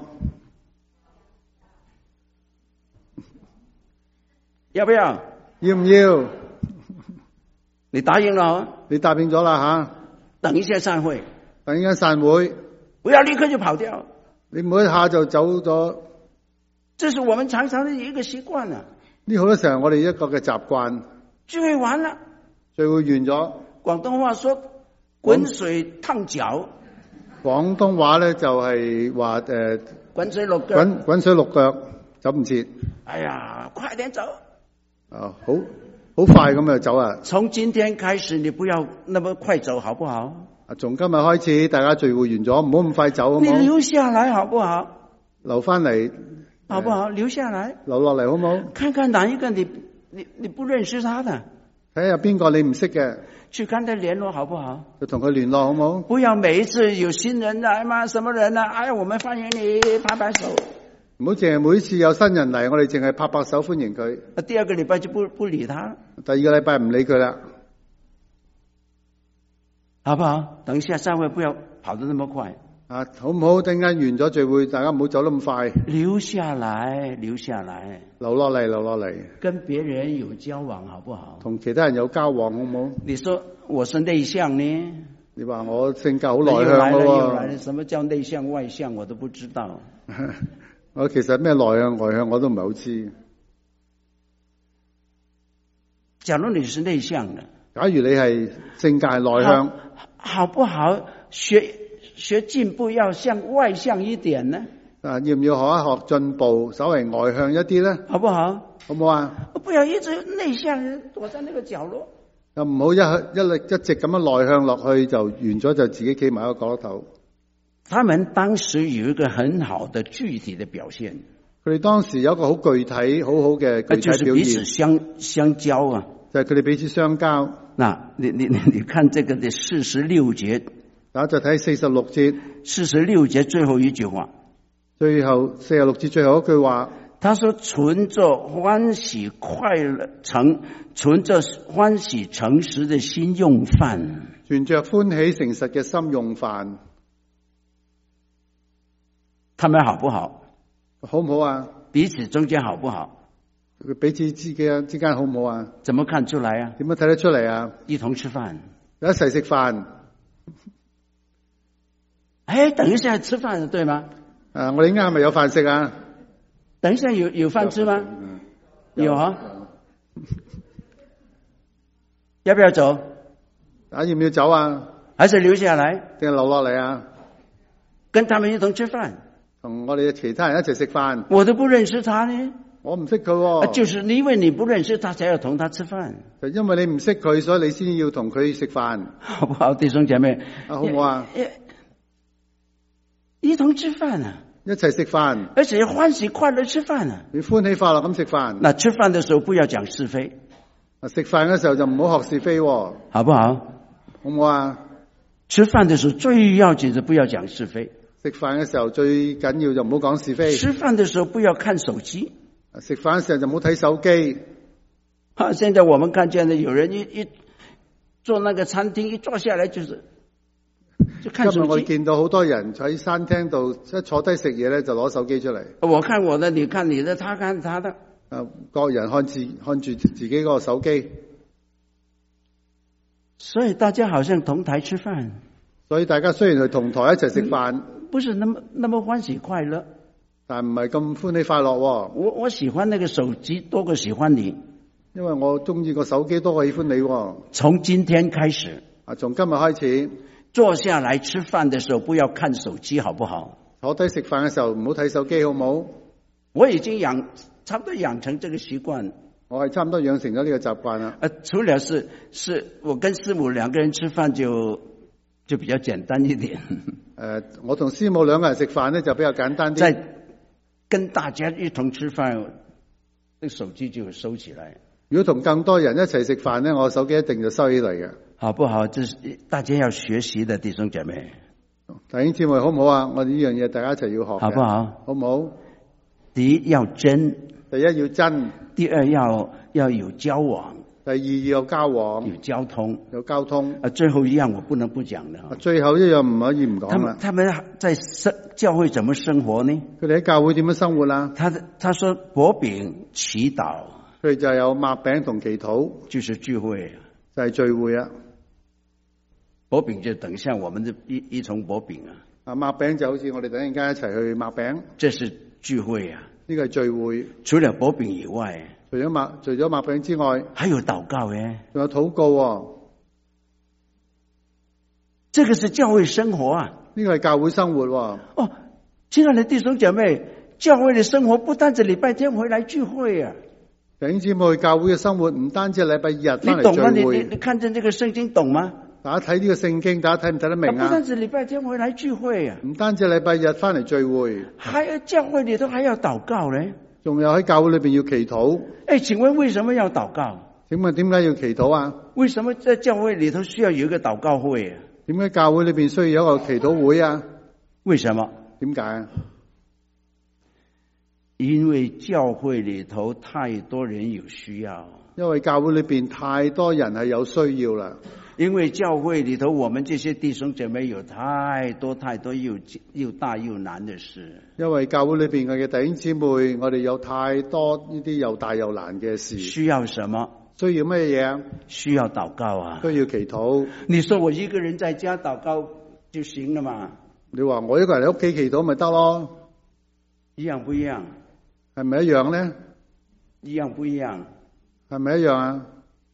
S1: 要不要？
S2: 要唔要？
S1: 你答應了？
S2: 你答應咗啦吓？
S1: 等一下散會，
S2: 等一間散會，
S1: 不要立刻就跑掉。
S2: 你唔好一下就走咗。
S1: 這是我們常常的一個習慣啊。
S2: 呢好多時候我哋一個嘅習慣。
S1: 聚會完了，
S2: 聚會完咗，
S1: 廣東話說滾水燙腳。
S2: 廣東話咧就係話
S1: 滾水淥腳。
S2: 滾水淥腳，走唔切。
S1: 哎呀，快點走！
S2: 好快咁就走啊！
S1: 從今天開始，你不要那麼快走，好不好？
S2: 從今日開始，大家聚會完咗，唔好咁快走，好唔好？
S1: 你留下來好不好？
S2: 留翻嚟，
S1: 好不好？留下來，
S2: 留落嚟好唔好？
S1: 看看哪一個你不認識他的，
S2: 睇下邊個你唔識嘅，
S1: 去跟他聯絡好不好？
S2: 就同佢聯絡好唔好？
S1: 不要每一次有新人來嘛，什麼人呢？哎呀，我們歡迎你，拍拍手。
S2: 唔好淨係每次有新人嚟，我哋淨係拍拍手歡迎佢。
S1: 第二個禮拜就不理他。
S2: 第二個禮拜唔理佢啦，
S1: 好不好？等一下散會不要跑得那麼快。
S2: 好唔好？等間完咗聚會，大家唔好走得咁快。
S1: 留下來，留下來，
S2: 留落嚟，留落嚟。
S1: 跟別人有交往，好不好？
S2: 同其他人有交往，好唔好？
S1: 你說我是內向呢？
S2: 你話我性格好內向咯。
S1: 又來了，什麼叫內向外向，我都不知道。
S2: 我其實咩內向外向我都唔係好知。
S1: 假如你是內向的，
S2: 假如你係性格係內向，
S1: 好不好？學進步要向外向一點呢？
S2: 要唔要學一學進步，稍微外向一啲呢？
S1: 好不好？
S2: 好唔好啊？
S1: 不要一直內向，躲在那個角落。
S2: 又唔好一直咁樣內向落去，就完咗就自己企埋一個角落頭。
S1: 他們當時有一個很好的具體的表現。
S2: 佢哋當時有一個好具體、好好嘅具體表現。
S1: 就是彼此相交啊。
S2: 就係佢哋彼此相交。
S1: 嗱，你看這個的46節。
S2: 大家就睇46節。
S1: 46節最後一句話。
S2: 最後46節最後一句話。
S1: 他說：存着歡喜誠實的心用飯。
S2: 存着歡喜誠實嘅心用飯。
S1: 他們好不好？
S2: 好唔好啊？
S1: 彼此中間好不好？
S2: 彼此之間好唔好啊？
S1: 怎麼看出來啊？
S2: 點樣睇得出嚟啊？
S1: 一同吃飯，
S2: 一齊食飯。
S1: 等一下吃飯對嗎？
S2: 我哋啱係咪有飯食啊？
S1: 等一下有飯吃嗎？有啊。要不要走？
S2: 要唔要走啊？
S1: 還是留下來？
S2: 定係留落嚟啊？
S1: 跟他們一同吃飯。
S2: 同我哋其他人一齊食飯。
S1: 我都不認識他呢。
S2: 我唔識佢喎。
S1: 就是因為你不認識他，才要同他吃飯。
S2: 就因為你唔識佢，所以你先要同佢食飯。
S1: 好不好，弟兄姐妹？
S2: 好唔好啊？
S1: 一同吃飯啊！
S2: 一齊食飯，
S1: 而且歡喜快樂吃飯啊！
S2: 你歡喜快樂咁食飯。
S1: 那吃飯的時候不要講是非。
S2: 食飯嘅時候就唔好學是非喎。
S1: 好不好？
S2: 好唔好啊？
S1: 吃飯的時候最要緊的不要講是非。
S2: 食飯嘅時候最緊要就唔好講是非。
S1: 吃飯的時候不要看手機。
S2: 食飯嘅時候就唔好睇手機。
S1: 現在我們看見的有人一做那個餐廳一坐下來就看手機。
S2: 今日我見到好多人喺餐廳度一坐低食嘢咧，就攞手機出嚟。
S1: 我看我的，你看你的，他看他的。
S2: 各人看住自己嗰個手機。
S1: 所以大家好像同台吃飯。
S2: 所以大家雖然係同台一齊食飯，
S1: 不是那麼歡喜快樂，
S2: 但唔係咁歡喜快樂。
S1: 我喜歡那個手機多過喜歡你，
S2: 因為我中意個手機多過喜歡你。
S1: 從今天開始，
S2: 從今日開始，
S1: 坐下來吃飯的時候不要看手機，好不好？
S2: 坐低食飯嘅時候唔好睇手機，好唔好？
S1: 我已經差不多養成這個習慣。
S2: 我係差唔多養成咗呢個習慣啦。
S1: 除了是我跟師母兩個人吃飯就比較簡單一點。
S2: 我同師母兩個人食飯呢就比較簡單啲。
S1: 在跟大家一同吃飯，這手機就收起來。
S2: 如果同更多人一齊食飯呢，我手機一定就收起嚟嘅。好不好？
S1: 這是大家要學習的，弟兄姐妹。
S2: 弟兄姊妹好唔好啊？我哋呢樣嘢大家一齊要學。好不好？好唔好？
S1: 第一要真，
S2: 第一要真。
S1: 第二要有交往，
S2: 第二要有交往，
S1: 有交通，
S2: 有交通。
S1: 最後一樣我不能不講的。
S2: 最後一樣唔可以唔講啦。
S1: 他們在教會怎麼生活呢？
S2: 佢哋喺教會點樣生活啦？
S1: 他說薄餅祈禱，
S2: 佢哋就有擘餅同祈禱，
S1: 就是聚會，
S2: 就係聚會啊。
S1: 薄餅就等下我們的一重薄餅啊。
S2: 擘餅就好似我哋等陣間一齊去擘餅，
S1: 這是聚會啊。
S2: 呢個係聚會。除
S1: 了薄餅以外，
S2: 除咗擘餅之外，
S1: 還有禱告嘅，
S2: 仲有禱告。
S1: 這個是教會生活啊！
S2: 呢個係教會生活喎。
S1: 哦，親愛的弟兄姐妹，教會的生活不單止禮拜天回來聚會啊！
S2: 弟兄姊妹，教會嘅生活唔單止係禮拜日翻嚟聚會。
S1: 你懂嗎？你看見這個聖經懂嗎？
S2: 大家睇呢個聖經，大家睇唔睇得明啊？
S1: 不單止禮拜天回來聚會啊，
S2: 唔單止禮拜日翻嚟聚會，
S1: 喺教會裏頭還要禱告咧。
S2: 仲有喺教會裏邊要祈禱。
S1: 誒，請問為什麼要禱告？
S2: 請問點解要祈禱啊？
S1: 為什麼在教會裏頭需要有一個禱告會啊？
S2: 點解教會裏邊需要有一個祈禱會啊？
S1: 為什麼？
S2: 點解啊？
S1: 因為教會裏頭太多人有需要。
S2: 因為教會裏邊太多人係有需要啦。
S1: 因為教會裏頭我們這些弟兄姐妹有太多又大又難的事。
S2: 因為教會裏邊嘅弟兄姊妹，我哋有太多呢啲又大又難嘅事。
S1: 需要什麼？
S2: 需要咩嘢啊？
S1: 需要禱告啊！
S2: 需要祈禱。你
S1: 說我一個人在家禱告就行了嘛？
S2: 你話我一個人喺屋企祈禱咪得咯？
S1: 一樣不一樣？
S2: 係咪一樣咧？
S1: 一樣不一樣？
S2: 係咪一樣啊？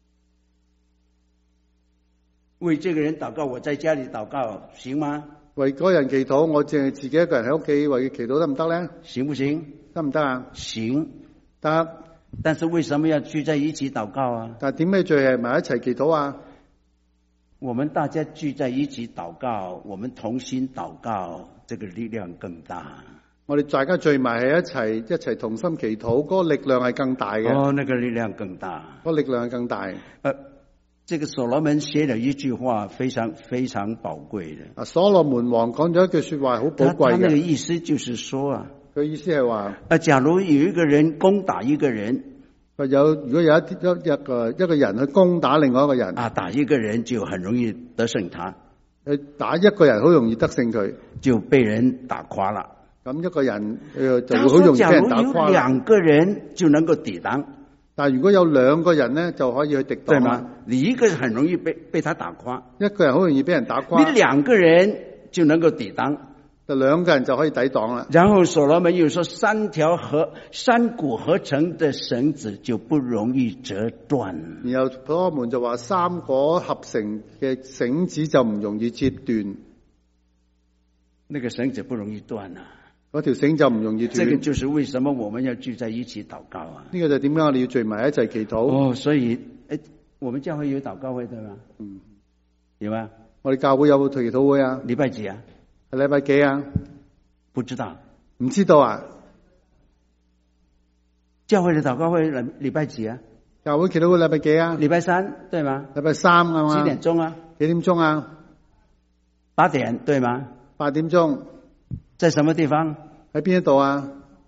S1: 為這個人禱告，我在家裏禱告行嗎？
S2: 為嗰個人祈禱，我淨係自己一個人喺屋企為佢祈禱得唔得咧？
S1: 行不行？
S2: 得唔得啊？
S1: 行，
S2: 得。
S1: 但是為什麼要聚在一起禱告啊？
S2: 但係點解聚係埋一齊祈禱啊？
S1: 我們大家聚在一起禱告，我們同心禱告，這個力量更大。
S2: 我哋大家聚埋喺一齊同心祈禱，嗰個力量係更大嘅。
S1: 哦，那個力量更大。
S2: 嗰個力量係更大。
S1: 這個所羅門寫了一句話，非常非常寶貴的。
S2: 所羅門王講咗一句說話，好寶貴嘅。他
S1: 那個意思就是說啊，
S2: 佢意思係話，
S1: 假如有一個人攻打一個人，
S2: 如果有一個人去攻打另外一個人，
S1: 打一個人就很容易得勝他。
S2: 去打一個人好容易得勝佢，
S1: 就被人打垮了。
S2: 咁一個人就會好容易被人打垮。
S1: 假如有兩個人就能夠抵擋。
S2: 但係如果有兩個人咧，就可以去抵擋。
S1: 對嗎？你一個人很容易被他打垮，
S2: 一個人好容易被人打垮。
S1: 你兩個人就能夠抵擋，
S2: 就兩個人就可以抵擋啦。
S1: 然後所羅門又說，三股合成的繩子就不容易折斷。
S2: 然後所羅門就話三股合成嘅繩子就唔容易折斷，
S1: 那個繩子不容易斷啊。
S2: 嗰條繩就唔容易斷。
S1: 這個就是為什麼我們要聚在一起禱告啊？
S2: 呢個就點解我哋要聚埋一齊祈禱？
S1: 哦，所以我們教會有禱告會對嗎？有嗎？
S2: 我哋教會有冇祈禱會啊？
S1: 禮拜幾啊？
S2: 係禮拜幾啊？
S1: 不知道。
S2: 唔知道啊？
S1: 教會的禱告會禮拜幾啊？
S2: 教會祈禱會禮拜幾啊？
S1: 禮拜三對嗎？
S2: 禮拜三啊嘛？
S1: 幾點鐘啊？
S2: 幾點鐘啊
S1: ？8點對嗎
S2: ？8點鐘。
S1: 在什麼地方？
S2: 喺邊一度啊？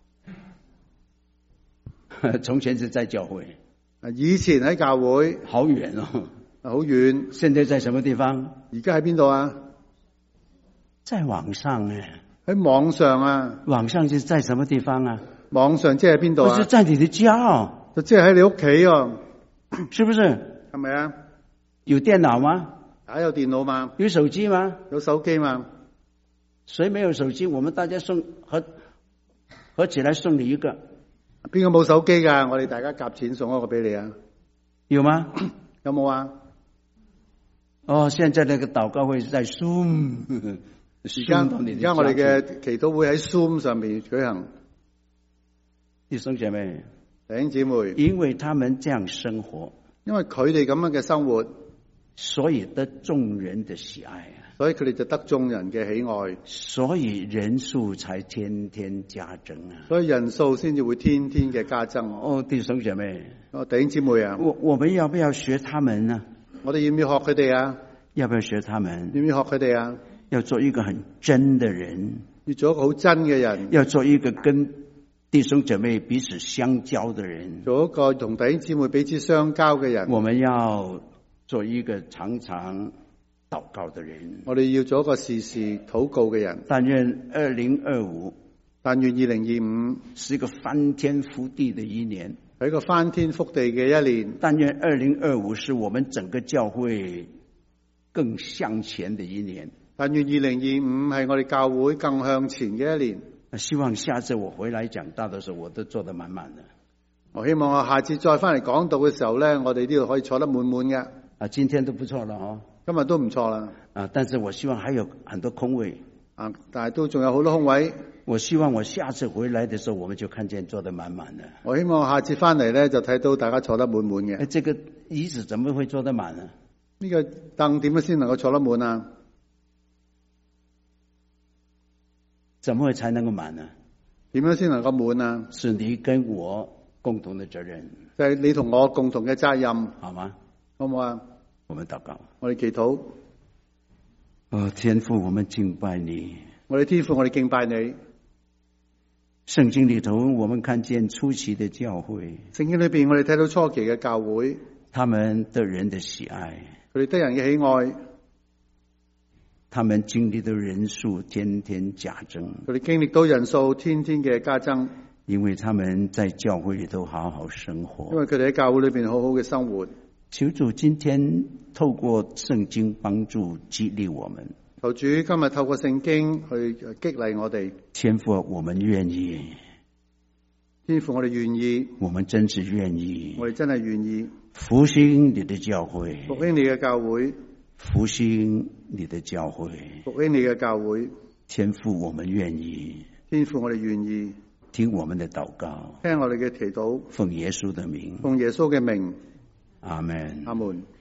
S1: 從前是在教會，
S2: 以前喺教會，
S1: 好遠哦，
S2: 好遠。
S1: 現在在什麼地方？
S2: 而家喺邊度啊？
S1: 在網上誒，
S2: 喺網上啊？
S1: 網上是在什麼地方啊？
S2: 網上即係邊度啊？
S1: 不是在你的家哦，
S2: 就即係喺你屋企哦，
S1: 是不是？
S2: 係咪啊？
S1: 有電腦嗎？
S2: 有電腦嘛？
S1: 有手機嗎？
S2: 有手機嘛？
S1: 誰沒有手機？我們大家合起來送你一個。
S2: 邊個冇手機噶？我哋大家夾錢送一個俾你啊！
S1: 有嗎？
S2: 有冇啊？
S1: 哦，現在那個禱告會在 Zoom，
S2: 而家我哋嘅祈禱會喺 Zoom 上面舉行。
S1: 弟兄姐妹，
S2: 弟兄姊妹，
S1: 因為他們這樣生活，
S2: 因為佢哋咁樣嘅生活，
S1: 所以得眾人的喜愛。
S2: 所以佢哋就得眾人嘅喜愛，
S1: 所以人數才天天加增啊！
S2: 所以人數先至會天天嘅加增。
S1: 哦，弟兄姐妹，
S2: 弟兄姊妹啊，
S1: 我們要不要學他們呢？
S2: 我哋要唔要學佢哋啊？
S1: 要不要學他們？
S2: 要唔要學佢哋啊？
S1: 要做一個很真的人，
S2: 要做一個好真嘅人，
S1: 要做一個跟弟兄姐妹彼此相交的人，
S2: 做一個同弟兄姊妹彼此相交嘅人。
S1: 我們要做一個常常禱告的人，
S2: 我哋要做一個時時禱告嘅人。
S1: 但願2025，
S2: 但願2025
S1: 是一個翻天覆地的一年，
S2: 係一個翻天覆地嘅一年。
S1: 但願2025是我們整個教會更向前的一年。
S2: 但願2025係我哋教會更向前嘅一年。
S1: 希望下次我回來講道的時候，我都坐得滿滿的。
S2: 我希望我下次再翻嚟講道嘅時候咧，我哋呢度可以坐得滿滿嘅。
S1: 今天都不錯了哦。
S2: 今日都唔錯啦。
S1: 但是我希望還有很多空位。
S2: 但係都仲有好多空位。
S1: 我希望我下次回來的時候，我們就看見坐得滿滿的。
S2: 我希望下次翻嚟咧，就睇到大家坐得滿滿嘅。
S1: 這個椅子怎麼會坐得滿呢？
S2: 呢個凳點樣先能夠坐得滿啊？
S1: 怎麼會才能夠滿呢？
S2: 點樣先能夠滿啊？
S1: 是你跟我共同的責任，
S2: 就係你同我共同嘅責任，
S1: 好嗎？
S2: 好唔好啊？
S1: 我們禱告，
S2: 我哋祈禱。
S1: 天父，我們敬拜你。
S2: 我哋天父，我哋敬拜你。
S1: 聖經裏頭，我們看見初期的教會。
S2: 聖經裏邊，我哋睇到初期嘅教會，
S1: 他們得人的喜愛，
S2: 佢哋得人嘅喜愛，
S1: 他們經歷的人數天天加增，
S2: 佢哋經歷到人數天天嘅加增，
S1: 因為他們在教會裏頭好好生活，
S2: 因為佢哋喺教會裏邊好好嘅生活。
S1: 求主今天透過聖經幫助激勵我們。
S2: 求主今日透過聖經去激勵我哋。
S1: 天父，我們願意。
S2: 天父，我哋願意。
S1: 我們真是願意。
S2: 我哋真係願意。
S1: 復興你的教會。
S2: 復興你嘅教會。
S1: 復興你的教會。
S2: 復興你嘅教會。
S1: 天父，我們願意。
S2: 天父，我哋願意。
S1: 聽我們的禱告。
S2: 聽我哋嘅祈禱。
S1: 奉耶穌的名。
S2: 奉耶穌嘅名。
S1: 阿門。
S2: 阿門。